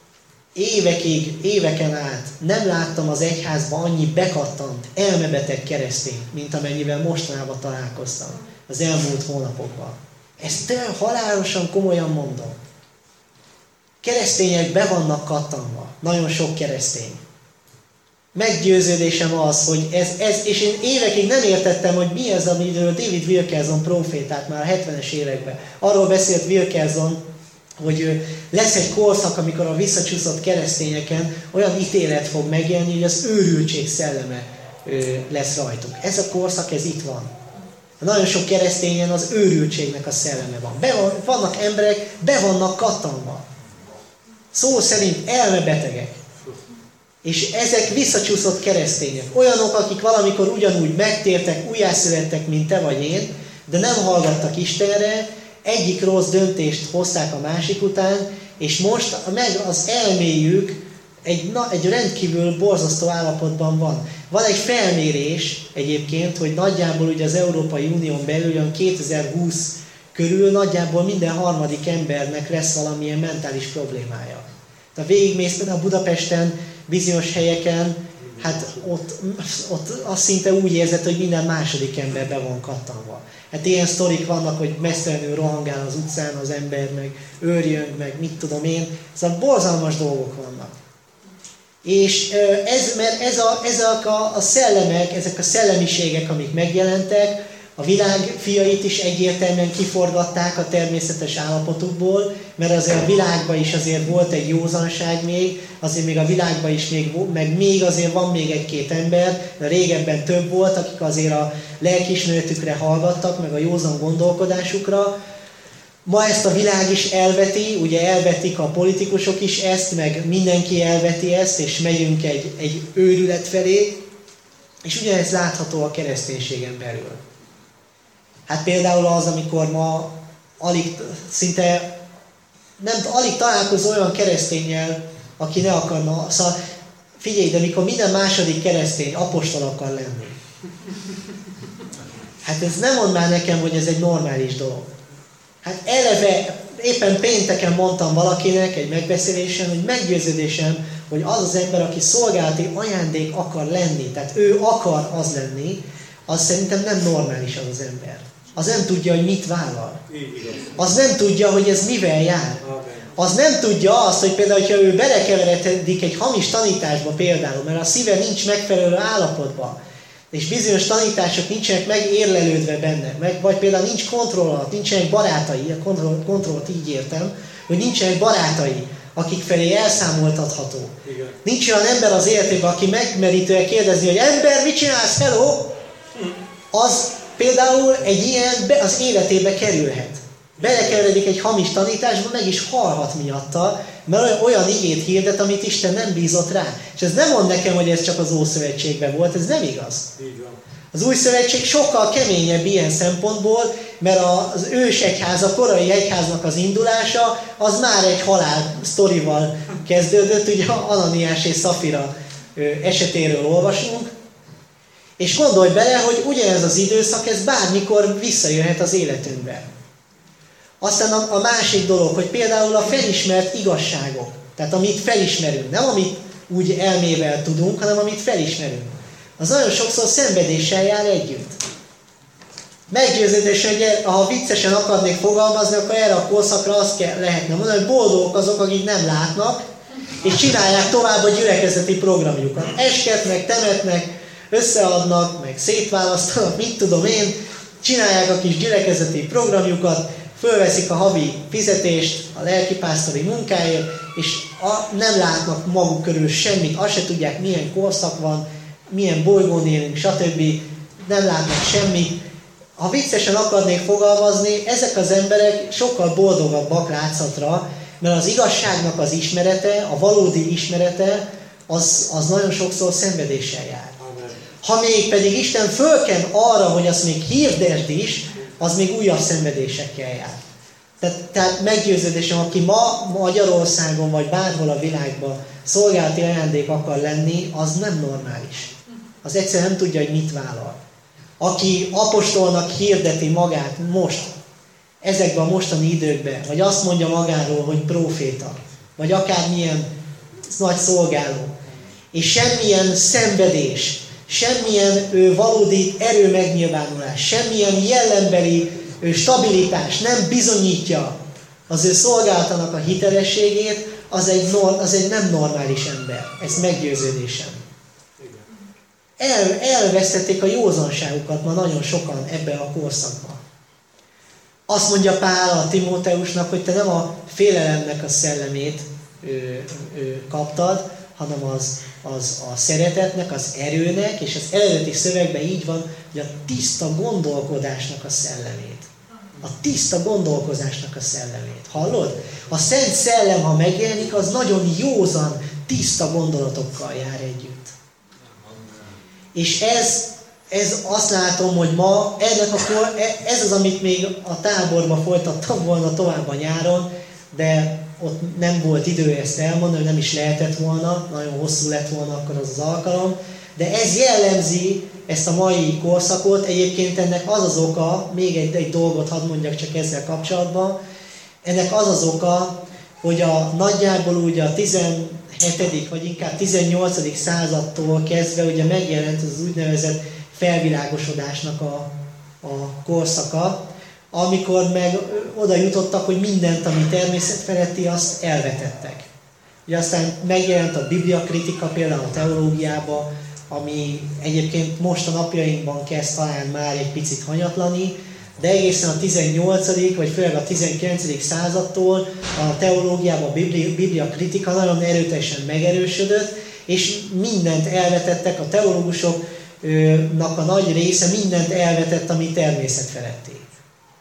éveken át nem láttam az egyházban annyi bekattant, elmebeteg keresztényt, mint amennyivel mostanában találkoztam az elmúlt hónapokban. Ezt halálosan komolyan mondom. Keresztények be vannak kattanva. Nagyon sok keresztény. Meggyőződésem az, hogy és én évekig nem értettem, hogy mi ez, amiről David Wilkerson profétált már a 70-es években. Arról beszélt Wilkerson, hogy lesz egy korszak, amikor a visszacsúszott keresztényeken olyan ítélet fog megjelenni, hogy az őrültség szelleme lesz rajtuk. Ez a korszak, ez itt van. Nagyon sok keresztényen az őrültségnek a szelleme van. Vannak emberek, be vannak kattanva. Szó szerint elmebetegek. És ezek visszacsúszott keresztények. Olyanok, akik valamikor ugyanúgy megtértek, újjászülettek, mint te vagy én, de nem hallgattak Istenre, egyik rossz döntést hozták a másik után, és most meg az elméjük egy rendkívül borzasztó állapotban van. Van egy felmérés egyébként, hogy nagyjából ugye az Európai Unión belül olyan 2020 körül nagyjából minden harmadik embernek lesz valamilyen mentális problémája. Tehát végigmész például Budapesten, bizonyos helyeken, hát ott azt szinte úgy érzed, hogy minden második ember be van kattanva. Hát ilyen sztorik vannak, hogy mesztelenül rohangál az utcán az ember, meg őrjön, meg mit tudom én. Szóval borzalmas dolgok vannak. És ezek a szellemek, ezek a szellemiségek, amik megjelentek, a világ fiait is egyértelműen kiforgatták a természetes állapotukból, mert azért a világban is azért volt egy józanság még, azért még a világban is még azért van még egy-két ember, de régebben több volt, akik azért a lelkiismeretükre hallgattak, meg a józan gondolkodásukra, Ma ezt a világ is elveti, ugye elvetik a politikusok is ezt, meg mindenki elveti ezt, és megyünk egy őrület felé, és ugyanez látható a kereszténységen belül. Hát például az, amikor ma alig találkozol olyan kereszténnyel, aki ne akarna, szóval figyelj, de mikor minden második keresztény apostol akar lenni. Hát ez nem mond már nekem, hogy ez egy normális dolog. Hát eleve éppen pénteken mondtam valakinek egy megbeszélésen, hogy meggyőződésem, hogy az az ember, aki szolgálati ajándék akar lenni, tehát ő akar az lenni, az szerintem nem normális az ember. Az nem tudja, hogy mit vállal. Az nem tudja, hogy ez mivel jár. Az nem tudja azt, hogy például, hogyha ő belekeveredik egy hamis tanításba például, mert a szíve nincs megfelelő állapotban, és bizonyos tanítások nincsenek megérlelődve benne, vagy például nincs kontroll alatt, nincsenek barátai, a kontrollt így értem, hogy nincsenek barátai, akik felé elszámoltatható. Igen. Nincs olyan ember az életében, aki megmerítően kérdezni, hogy ember, mit csinálsz, hello? Az például egy ilyen az életébe kerülhet. Belekeveredik egy hamis tanításba, meg is halhat miatta, mert olyan igét hirdet, amit Isten nem bízott rá. És ez nem mond nekem, hogy ez csak az Ószövetségben volt, ez nem igaz. Az Új Szövetség sokkal keményebb ilyen szempontból, mert az ősegyház, a korai egyháznak az indulása, az már egy halál sztorival kezdődött, ugye Ananiás és Szafira esetéről olvasunk. És gondolj bele, hogy ugyanez az időszak, ez bármikor visszajöhet az életünkbe. Aztán a másik dolog, hogy például a felismert igazságok, tehát amit felismerünk, nem amit úgy elmével tudunk, hanem amit felismerünk, az nagyon sokszor szenvedéssel jár együtt. Meggyőződés, hogy ha viccesen akarnék fogalmazni, akkor erre a korszakra azt lehetne mondani, hogy boldogok azok, akik nem látnak, és csinálják tovább a gyülekezeti programjukat. Esketnek, temetnek, összeadnak, meg szétválasztanak, mit tudom én, csinálják a kis gyülekezeti programjukat, fölveszik a havi fizetést a lelkipásztori munkáért, és nem látnak maguk körül semmit, azt se tudják, milyen korszak van, milyen bolygón élünk, stb. Nem látnak semmit. Ha viccesen akarnék fogalmazni, ezek az emberek sokkal boldogabbak látszatra, mert az igazságnak az ismerete, a valódi ismerete, az nagyon sokszor szenvedéssel jár. Ha még pedig Isten fölken arra, hogy azt még hirdesd is, az még újabb szenvedésekkel jár. Tehát meggyőződésem, aki ma Magyarországon vagy bárhol a világban szolgálati ajándék akar lenni, az nem normális. Az egyszerűen nem tudja, hogy mit vállal. Aki apostolnak hirdeti magát most, ezekben a mostani időkben, vagy azt mondja magáról, hogy próféta, vagy akármilyen nagy szolgáló, és semmilyen szenvedés, semmilyen valódi erő megnyilvánulás, semmilyen jellembeli stabilitás nem bizonyítja az ő szolgálatának a hitelességét, az egy nem normális ember. Ez meggyőződésem. Elvesztették a józanságukat ma nagyon sokan ebben a korszakban. Azt mondja Pál a Timóteusnak, hogy te nem a félelemnek a szellemét kaptad, hanem az a szeretetnek, az erőnek, és az eredeti szövegben így van, hogy a tiszta gondolkodásnak a szellemét. A tiszta gondolkozásnak a szellemét. Hallod? A Szent Szellem, ha megjelenik, az nagyon józan, tiszta gondolatokkal jár együtt. És ez azt látom, hogy ma ez az, amit még a táborban folytattam volna tovább a nyáron, de ott nem volt idő ezt elmondani, nem is lehetett volna, nagyon hosszú lett volna akkor az alkalom, de ez jellemzi ezt a mai korszakot. Egyébként ennek az oka, még egy dolgot hadd mondjak csak ezzel kapcsolatban, ennek az oka, hogy nagyjából ugye a 17. vagy inkább 18. századtól kezdve ugye megjelent az úgynevezett felvilágosodásnak a korszaka, amikor meg oda jutottak, hogy mindent, ami természetfeletti, azt elvetettek. Ugye aztán megjelent a bibliakritika például a teológiába, ami egyébként most a napjainkban kezd talán már egy picit hanyatlani, de egészen a 18. vagy főleg a 19. századtól a teológiában a bibliakritika nagyon erőteljesen megerősödött, és mindent elvetettek, a teológusoknak a nagy része mindent elvetett, ami természetfeletti.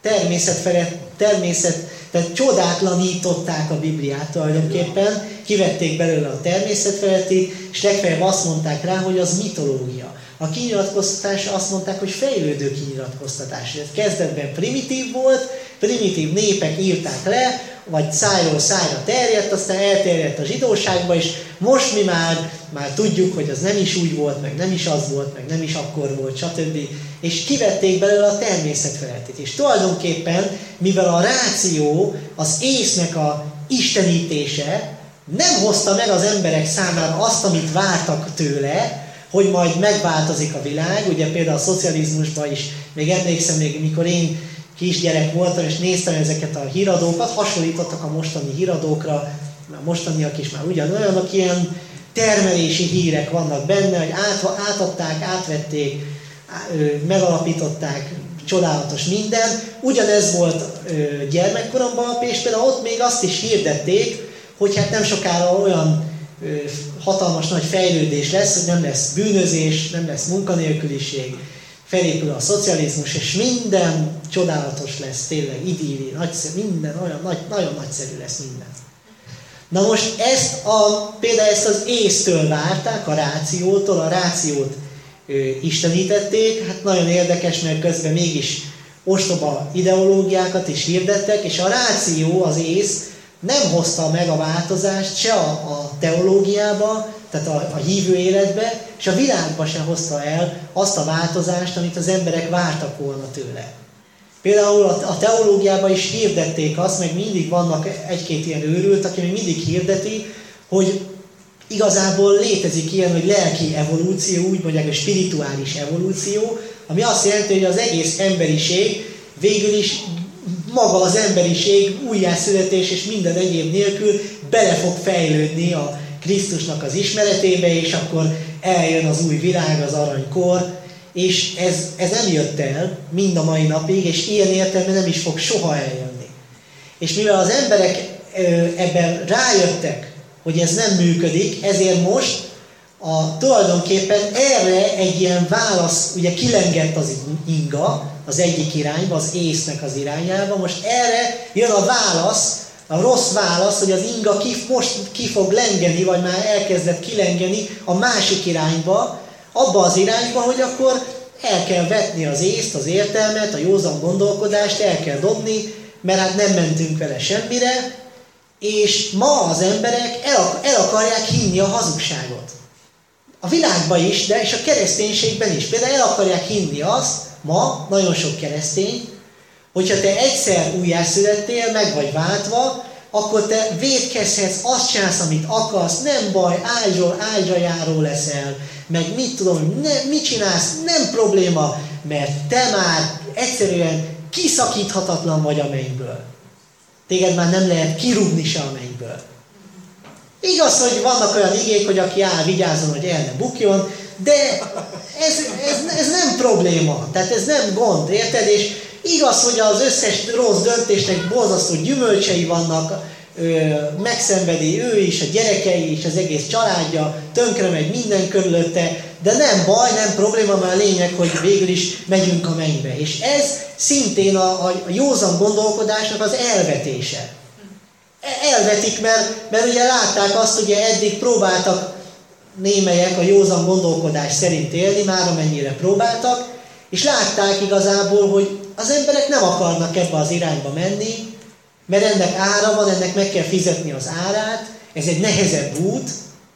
tehát csodátlanították a Bibliát tulajdonképpen, kivették belőle a természetfeletti, és legfeljebb azt mondták rá, hogy az mitológia. A kinyilatkoztatás azt mondták, hogy fejlődő kinyilatkoztatás. Ez kezdetben primitív volt, primitív népek írták le, vagy szájról szájra terjedt, aztán elterjedt a zsidóságba, és most mi már tudjuk, hogy az nem is úgy volt, meg nem is az volt, meg nem is akkor volt, stb. És kivették belőle a természetfeletét. És tulajdonképpen, mivel a ráció, az észnek a istenítése nem hozta meg az emberek számára azt, amit vártak tőle, hogy majd megváltozik a világ. Ugye például a szocializmusban is, még emlékszem, mikor én kisgyerek voltam, és néztem ezeket a híradókat, hasonlítottak a mostani híradókra, a mostaniak is már ugyanolyanok, ilyen termelési hírek vannak benne, hogy átadták, átvették, megalapították, csodálatos minden. Ugyanez volt gyermekkoromban, és például ott még azt is hirdették, hogy hát nem sokára olyan hatalmas nagy fejlődés lesz, hogy nem lesz bűnözés, nem lesz munkanélküliség, felépül a szocializmus, és minden csodálatos lesz, tényleg idilli, nagyszerű, minden olyan nagyon nagyszerű lesz minden. Na most például ezt az észtől várták, a rációt istenítették, hát nagyon érdekes, mert közben mégis ostoba ideológiákat is hirdettek, és a ráció, az ész nem hozta meg a változást se a teológiába, tehát a hívő életbe, és a világba sem hozta el azt a változást, amit az emberek vártak volna tőle. Például a teológiában is hirdették azt, meg mindig vannak egy-két ilyen őrült, aki még mindig hirdeti, hogy igazából létezik ilyen, hogy lelki evolúció, úgy mondják, hogy spirituális evolúció, ami azt jelenti, hogy az egész emberiség végül is maga az emberiség újjászületés és minden egyéb nélkül bele fog fejlődni a Krisztusnak az ismeretébe, és akkor eljön az új világ, az aranykor, és ez nem jött el mind a mai napig, és ilyen értelemben nem is fog soha eljönni. És mivel az emberek ebben rájöttek, hogy ez nem működik, ezért most tulajdonképpen erre egy ilyen válasz, ugye kilengett az inga az egyik irányba, az észnek az irányába, most erre jön a válasz, a rossz válasz, hogy az inga most ki fog lengeni, vagy már elkezdett kilengeni a másik irányba, abba az irányba, hogy akkor el kell vetni az észt, az értelmet, a józan gondolkodást, el kell dobni, mert hát nem mentünk vele semmire, és ma az emberek el akarják hinni a hazugságot. A világban is, de és a kereszténységben is. Például el akarják hinni azt, ma nagyon sok keresztény, hogyha te egyszer újjászülettél, meg vagy váltva, akkor te vétkezhetsz, azt csinálsz, amit akarsz, nem baj, áldra járó leszel, meg mit tudom, mit csinálsz, nem probléma, mert te már egyszerűen kiszakíthatatlan vagy a mennyből. Téged már nem lehet kirúgni se a mennyből. Igaz, hogy vannak olyan igék, hogy aki áll, vigyázzon, hogy el ne bukjon, de ez nem probléma, tehát ez nem gond, érted? És igaz, hogy az összes rossz döntésnek borzasztó gyümölcsei vannak, megszenvedi ő is, a gyerekei is, az egész családja, tönkre megy minden körülötte, de nem baj, nem probléma, mert a lényeg, hogy végül is megyünk a mennybe. És ez szintén a józan gondolkodásnak az elvetése. Elvetik, mert ugye látták azt, hogy eddig próbáltak némelyek a józan gondolkodás szerint élni, már amennyire próbáltak, és látták igazából, hogy az emberek nem akarnak ebbe az irányba menni, mert ennek ára van, ennek meg kell fizetni az árát, ez egy nehezebb út,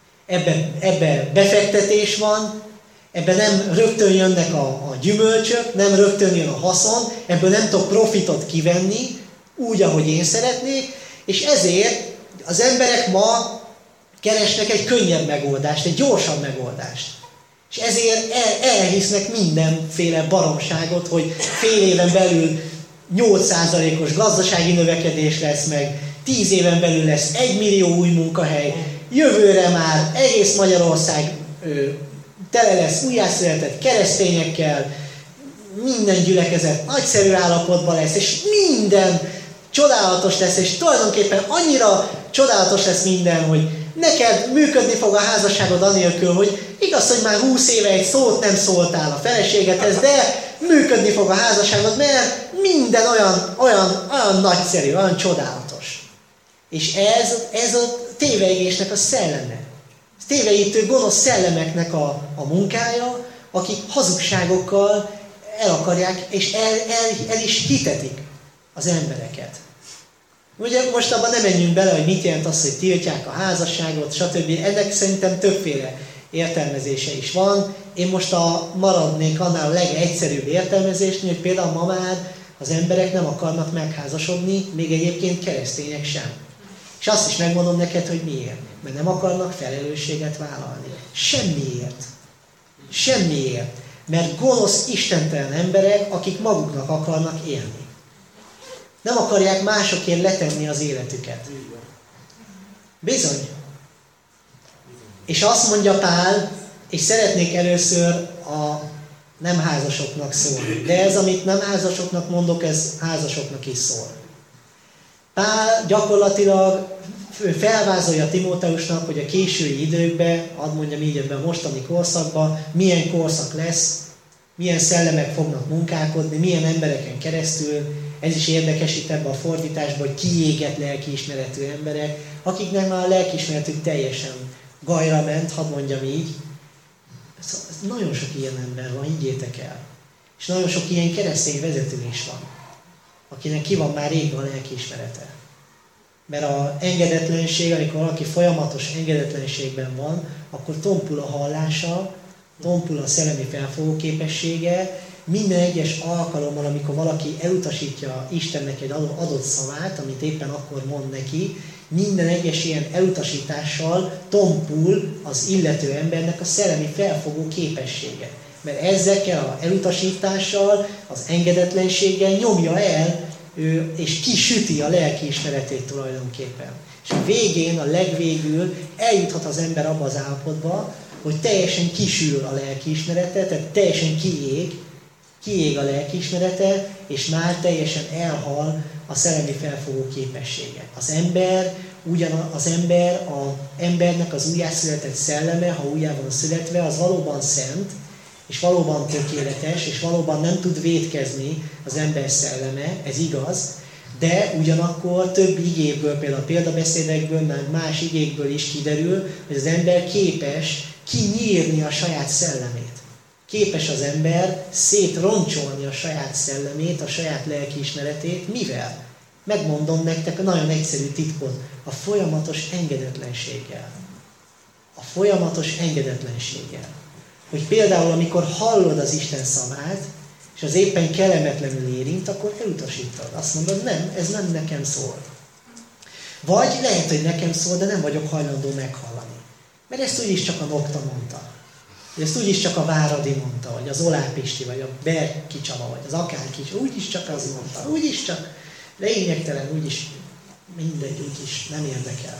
ebbe befektetés van, ebben nem rögtön jönnek a gyümölcsök, nem rögtön jön a haszon, ebből nem tudok profitot kivenni, úgy, ahogy én szeretnék, és ezért az emberek ma keresnek egy könnyebb megoldást, egy gyorsabb megoldást. És ezért elhisznek mindenféle baromságot, hogy fél éven belül 8%-os gazdasági növekedés lesz meg, 10 éven belül lesz 1 millió új munkahely, jövőre már egész Magyarország tele lesz újjászületett keresztényekkel, minden gyülekezet nagyszerű állapotban lesz, és minden csodálatos lesz, és tulajdonképpen annyira csodálatos lesz minden, hogy neked működni fog a házasságod anélkül, hogy igaz, hogy már 20 éve egy szót nem szóltál a feleségedhez, de működni fog a házasságod, mert minden olyan nagyszerű, olyan csodálatos. És ez a téveigésnek a szelleme. Ez téveítő gonosz szellemeknek a munkája, akik hazugságokkal el akarják, és el is hitetik az embereket. Ugye most abban nem menjünk bele, hogy mit jelent az, hogy tiltják a házasságot, stb. Ennek szerintem többféle értelmezése is van. Én most maradnék annál a legegyszerűbb értelmezésnél, hogy például ma már az emberek nem akarnak megházasodni, még egyébként keresztények sem. És azt is megmondom neked, hogy miért. Mert nem akarnak felelősséget vállalni. Semmiért. Semmiért. Mert gonosz, istentelen emberek, akik maguknak akarnak élni. Nem akarják másokért letenni az életüket. Bizony. És azt mondja Pál, és szeretnék először a nem házasoknak szólni. De ez, amit nem házasoknak mondok, ez házasoknak is szól. Pál gyakorlatilag felvázolja Timóteusnak, hogy a késői időkben, ad mondjam így ebben a mostani korszakban, milyen korszak lesz, milyen szellemek fognak munkálkodni, milyen embereken keresztül. Ez is érdekes itt ebben a fordításban, hogy kiégett lelkiismeretű emberek, akiknek már a lelkiismeretük teljesen gajra ment, hadd mondjam így. Nagyon sok ilyen ember van, higgyétek el. És nagyon sok ilyen keresztény vezető is van, akinek ki van már rég a lelkiismerete. Mert az engedetlenség, amikor valaki folyamatos engedetlenségben van, akkor tompul a hallása, tompul a szellemi felfogó képessége. Minden egyes alkalommal, amikor valaki elutasítja Istennek egy adott szavát, amit éppen akkor mond neki, minden egyes ilyen elutasítással tompul az illető embernek a szellemi felfogó képessége. Mert ezekkel az elutasítással, az engedetlenséggel nyomja el, és kisüti a lelkiismeretét tulajdonképpen. És a végén, a legvégül eljuthat az ember abba az állapotba, hogy teljesen kisül a lelkiismerete, tehát teljesen kiég a lelkiismerete, és már teljesen elhal a szellemi felfogó képessége. Az embernek az újjászületett szelleme, ha újjá van születve, az valóban szent, és valóban tökéletes, és valóban nem tud vétkezni az ember szelleme, ez igaz, de ugyanakkor több igéből, például a példabeszédekből, meg más igékből is kiderül, hogy az ember képes kinyírni a saját szellemét. Képes az ember szétroncsolni a saját szellemét, a saját lelkiismeretét. Mivel? Megmondom nektek a nagyon egyszerű titkot. A folyamatos engedetlenséggel. A folyamatos engedetlenséggel. Hogy például, amikor hallod az Isten szavát, és az éppen kellemetlenül érint, akkor elutasítod. Azt mondod, nem, ez nem nekem szól. Vagy lehet, hogy nekem szól, de nem vagyok hajlandó meghallani. Mert ezt úgyis csak a Nokta mondta. Ezt úgyis csak a Váradi mondta, vagy az Olá Pisti, vagy a Berki Csaba, vagy az akárki, úgyis csak az mondta. Úgyis csak lényegtelen, úgyis mindegy, úgyis nem érdekel.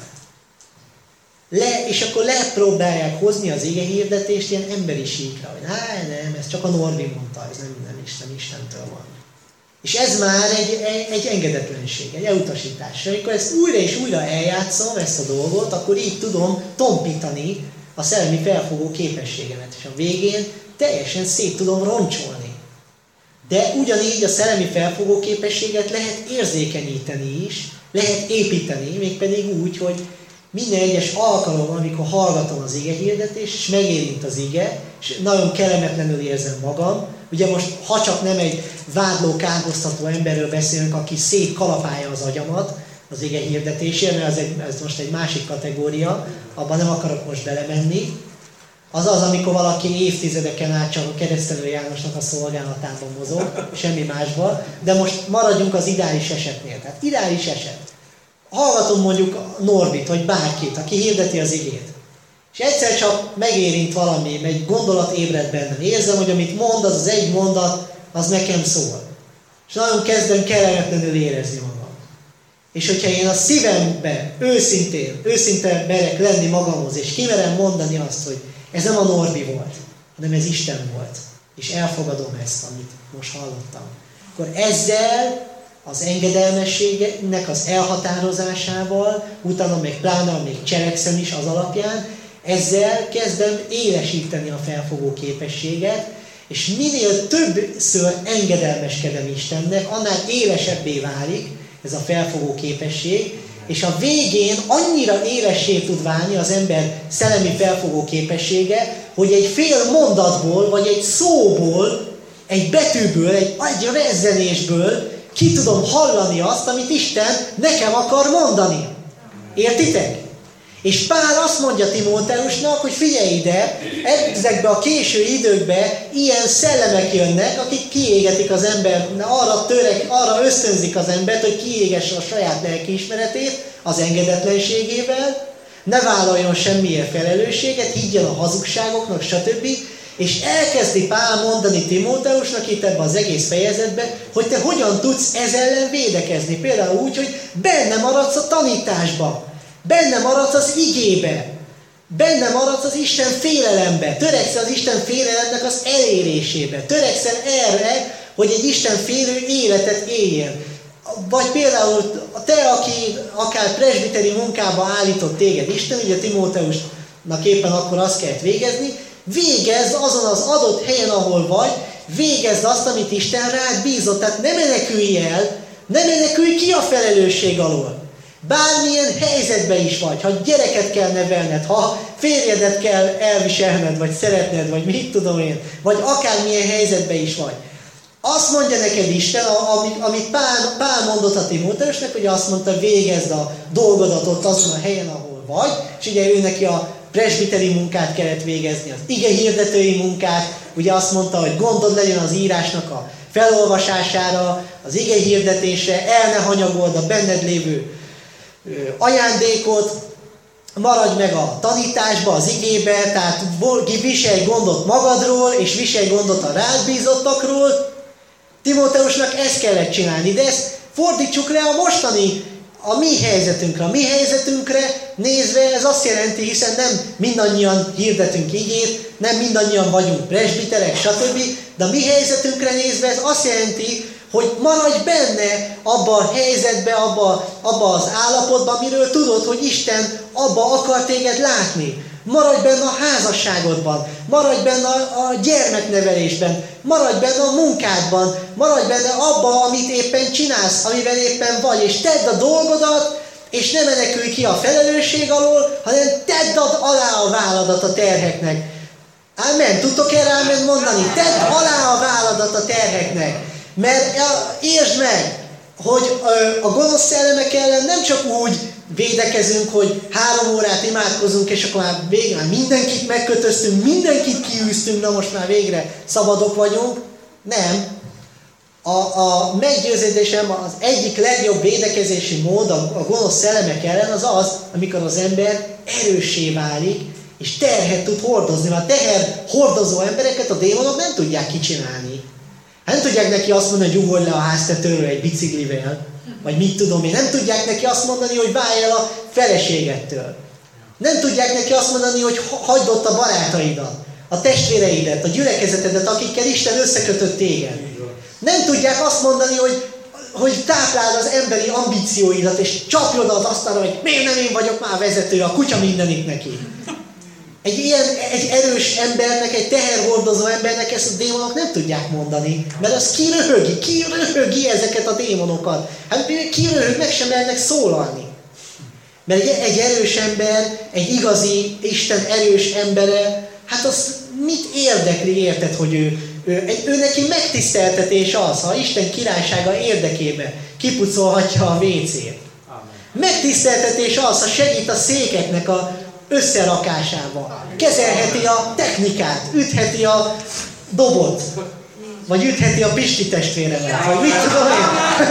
És akkorlepróbálják hozni az igehirdetést ilyen emberi síkra, hogy nem, ez csak a Norbi mondta, ez nem Istentől van. És ez már egy engedetlenség, egy elutasítás. Amikor ezt újra és újra eljátszom, ezt a dolgot, akkor így tudom tompítani a szellemi felfogó képességemet. És a végén teljesen szét tudom roncsolni. De ugyanígy a szellemi felfogó képességet lehet érzékenyíteni is, lehet építeni, mégpedig úgy, hogy minden egyes alkalommal, amikor hallgatom az igehirdetést, és megérint az ige, és nagyon kellemetlenül érzem magam. Ugye most, ha csak nem egy vádló, kárhoztató emberről beszélünk, aki szétkalapálja az agyamat az igehirdetésért, mert ez most egy másik kategória, abban nem akarok most belemenni. Az az, amikor valaki évtizedeken át csak a Keresztelő Jánosnak a szolgálatában mozog, semmi másban, de most maradjunk az ideális esetnél. Tehát ideális eset. Hallgatom mondjuk Norbit, vagy bárkit, aki hirdeti az igét. És egyszer csak megérint valami, egy gondolat ébred bennem. Érzem, hogy amit mond, az az egy mondat, az nekem szól. És nagyon kezdem kellemetlenül érezni magam. És hogyha én a szívemben őszinte merek lenni magamhoz, és kimerem mondani azt, hogy ez nem a Norbi volt, hanem ez Isten volt. És elfogadom ezt, amit most hallottam. Akkor ezzel az engedelmességnek az elhatározásával, utána még pláne még cselekszem is az alapján, ezzel kezdem élesíteni a felfogó képességet, és minél többször engedelmeskedem Istennek, annál élesebbé válik ez a felfogó képesség, és a végén annyira élessé tud válni az ember szellemi felfogó képessége, hogy egy fél mondatból, vagy egy szóból, egy betűből, egy rezzenésből ki tudom hallani azt, amit Isten nekem akar mondani. Értitek? És Pál azt mondja Timóteusnak, hogy figyelj ide, ezekbe a késő időkbe ilyen szellemek jönnek, akik kiégetik az ember, arra ösztönzik az embert, hogy kiégesse a saját lelkiismeretét az engedetlenségével, ne vállaljon semmilyen felelősséget, higgyen a hazugságoknak, stb. És elkezdi Pál mondani Timóteusnak itt ebben az egész fejezetben, hogy te hogyan tudsz ez ellen védekezni. Például úgy, hogy benne maradsz a tanításba, benne maradsz az igébe, benne maradsz az Isten félelembe, törekszel az Isten félelemnek az elérésébe, törekszel erre, hogy egy Isten félő életet éljen. Vagy például te, aki akár presbiteri munkába állított téged Isten, ugye Timóteusnak éppen akkor azt kellett végezni, végezd azon az adott helyen, ahol vagy, végezd azt, amit Isten rád bízott. Tehát ne menekülj el, ne menekülj ki a felelősség alól. Bármilyen helyzetben is vagy, ha gyereket kell nevelned, ha férjedet kell elviselned, vagy szeretned, vagy mit tudom én, vagy akármilyen helyzetben is vagy. Azt mondja neked Isten, amit Pál mondott a Timóteusnak, hogy azt mondta, végezd a dolgodat ott azon a helyen, ahol vagy, és ugye ő neki a presbiteri munkát kellett végezni, az ige hirdetői munkát, ugye azt mondta, hogy gondod legyen az írásnak a felolvasására, az ige hirdetésre, el ne hanyagold a benned lévő ajándékot, maradj meg a tanításba, az igébe, tehát viselj gondot magadról, és viselj gondot a rád bízottakról. Timóteusnak ezt kellett csinálni, de ezt fordítsuk le a mi helyzetünkre. A mi helyzetünkre nézve ez azt jelenti, hiszen nem mindannyian hirdetünk igét, nem mindannyian vagyunk presbiterek, stb. De a mi helyzetünkre nézve ez azt jelenti, hogy maradj benne abba a helyzetbe, abba az állapotban, amiről tudod, hogy Isten abba akar téged látni. Maradj benne a házasságodban, maradj benne a gyermeknevelésben, maradj benne a munkádban, maradj benne abba, amit éppen csinálsz, amiben éppen vagy, és tedd a dolgodat, és ne menekülj ki a felelősség alól, hanem tedd alá a válladat a terheknek. Ámen, tudtok erre ámen mondani? Tedd alá a válladat a terheknek. Mert értsd meg, hogy a gonosz szellemek ellen nem csak úgy védekezünk, hogy 3 órát imádkozunk, és akkor már végre mindenkit megkötöztünk, mindenkit kiűztünk, na most már végre szabadok vagyunk. Nem. A meggyőződésem az egyik legjobb védekezési mód a gonosz szellemek ellen az, amikor az ember erőssé válik, és terhet tud hordozni. Mert a teher hordozó embereket a démonok nem tudják kicsinálni. Nem tudják neki azt mondani, hogy ugorj le a háztetőről egy biciklivel, vagy mit tudom én. Nem tudják neki azt mondani, hogy válj el a feleségettől. Nem tudják neki azt mondani, hogy hagyd ott a barátaidat, a testvéreidet, a gyülekezetedet, akikkel Isten összekötött téged. Nem tudják azt mondani, hogy tápláld az emberi ambícióidat, és csapj oda az asztalra, hogy miért nem én vagyok már vezető, a kutya mindenik neki. Egy erős embernek, egy teherhordozó embernek ezt a démonok nem tudják mondani, mert az kiröhögi ezeket a démonokat. Hát kiröhög, meg sem mernek szólalni. Mert egy erős ember, egy igazi Isten erős embere, hát az mit érdekli, érted, hogy ő neki megtiszteltetés az, ha Isten királysága érdekében kipucolhatja a WC-t. Megtiszteltetés az, ha segít a székeknek a összerakásával. Kezelheti a technikát, ütheti a dobot, vagy ütheti a Pisti testvéremet, vagy mit tudom én.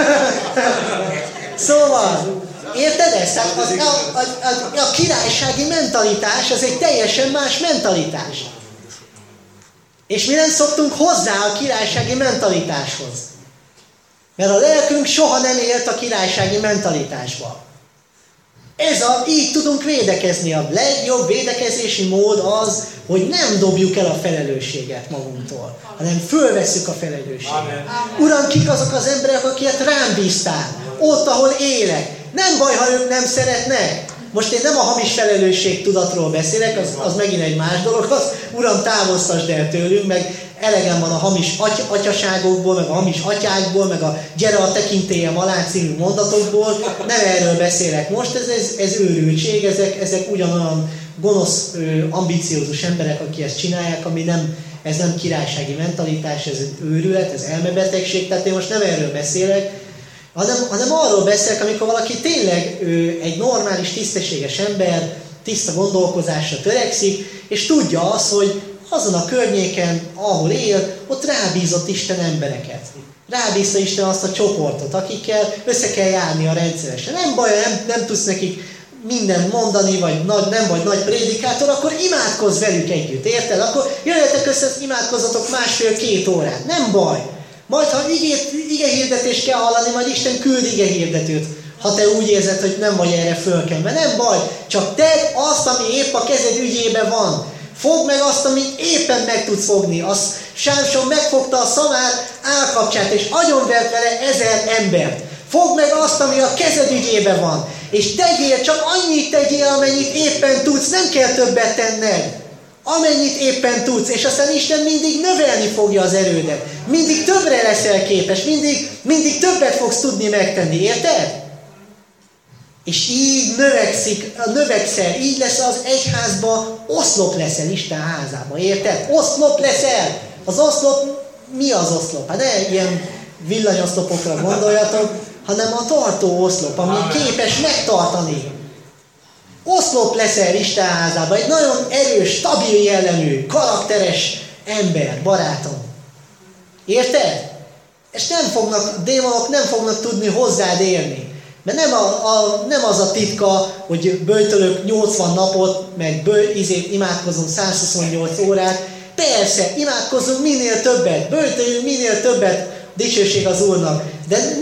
Szóval, érted ezt? Tehát a királysági mentalitás az egy teljesen más mentalitás. És mi nem szoktunk hozzá a királysági mentalitáshoz. Mert a lelkünk soha nem élt a királysági mentalitásba. Így tudunk védekezni. A legjobb védekezési mód az, hogy nem dobjuk el a felelősséget magunktól, hanem fölvesszük a felelősséget. Amen. Uram, kik azok az emberek, akiket rám bíztál? Ott, ahol élek. Nem baj, ha ők nem szeretnek. Most én nem a hamis felelősség tudatról beszélek, az megint egy más dolog. Az, Uram, távoztasd el tőlünk, meg elegem van a hamis atyaságokból, meg a hamis atyákból, meg a gyere a tekintélyem alá című mondatokból. Nem erről beszélek most, ez őrültség, ezek ugyanolyan gonosz, ambiciózus emberek, akik ezt csinálják, ez nem királysági mentalitás, ez őrület, ez elmebetegség, tehát én most nem erről beszélek, hanem arról beszélek, amikor valaki tényleg egy normális, tisztességes ember, tiszta gondolkozásra törekszik, és tudja azt, hogy azon a környéken, ahol él, ott rábízott Isten embereket. Rábízta Isten azt a csoportot, akikkel össze kell járnia rendszeresen. Nem baj, nem tudsz nekik mindent mondani, vagy nem vagy nagy prédikátor, akkor imádkozz velük együtt, érted? Akkor jöjjetek össze, imádkozzatok 1,5-2 órát. Nem baj. Majd, ha igehirdetést kell hallani, majd Isten küld igehirdetőt, ha te úgy érzed, hogy nem vagy erre fölkenve. Nem baj, csak tedd azt, ami épp a kezed ügyében van. Fogd meg azt, amit éppen meg tudsz fogni. Sámson megfogta a szamár állkapcsát, és agyonvert vele 1000 embert. Fogd meg azt, ami a kezed ügyében van. És csak annyit tegyél, amennyit éppen tudsz, nem kell többet tenned. Amennyit éppen tudsz, és aztán Isten mindig növelni fogja az erődet. Mindig többre leszel képes, mindig többet fogsz tudni megtenni, érted? És így növekszel, így lesz az egyházba, oszlop leszel Isten házába, érted? Oszlop leszel! Az oszlop, mi az oszlop? Hát ne ilyen villanyoszlopokra gondoljatok, hanem a tartó oszlop, ami képes megtartani. Oszlop leszel Isten házába, egy nagyon erős, stabil jellemű, karakteres ember, barátom. Érted? És démonok nem fognak tudni hozzád érni. Mert nem az a titka, hogy böjtölök 80 napot, meg imádkozunk 128 órát. Persze, imádkozzunk minél többet, böjtöljünk minél többet, dicsőség az Úrnak. De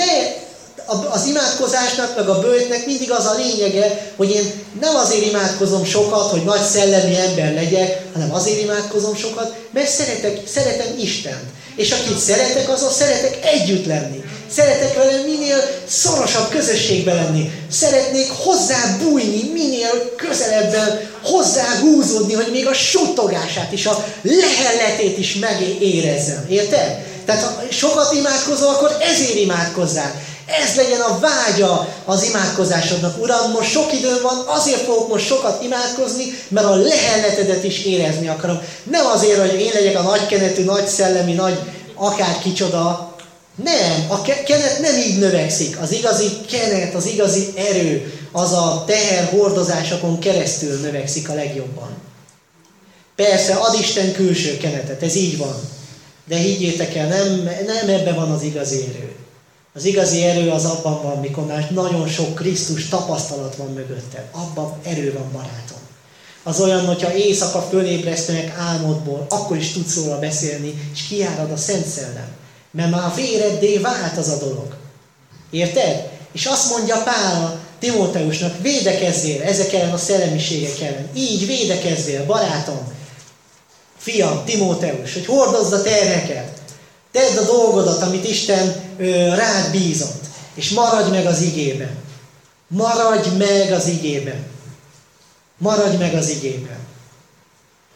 az imádkozásnak, meg a böjtnek mindig az a lényege, hogy én nem azért imádkozom sokat, hogy nagy szellemi ember legyek, hanem azért imádkozom sokat, mert szeretem Istent. És akit szeretek, azzal szeretek együtt lenni. Szeretek vele minél szorosabb közösségbe lenni. Szeretnék hozzá bújni, minél közelebben hozzá húzódni, hogy még a suttogását is, a lehelletét is megérezzem. Érted? Tehát ha sokat imádkozol, akkor ezért imádkozzál. Ez legyen a vágya az imádkozásodnak. Uram, most sok időm van, azért fogok most sokat imádkozni, mert a lehelletedet is érezni akarom. Nem azért, hogy én legyek a nagy kenetű, nagy szellemi, nagy akár kicsoda. Nem, a kenet nem így növekszik. Az igazi kenet, az igazi erő, az a teherhordozásokon keresztül növekszik a legjobban. Persze, ad Isten külső kenetet, ez így van. De higgyétek el, nem ebben van az igazi erő. Az igazi erő az abban van, mikor már nagyon sok Krisztus tapasztalat van mögötte. Abban erő van, barátom. Az olyan, hogyha éjszaka fölébresztenek álmodból, akkor is tudsz róla beszélni, és kiárad a Szent Szellem. Mert már véreddé vált az a dolog. Érted? És azt mondja Pál a Timóteusnak, védekezzél ezek ellen a szellemiségek ellen. Így védekezzél, barátom, fiam, Timóteus, hogy hordozd a terheket. Tedd a dolgodat, amit Isten rád bízott. És maradj meg az igében. Maradj meg az igében. Maradj meg az igében.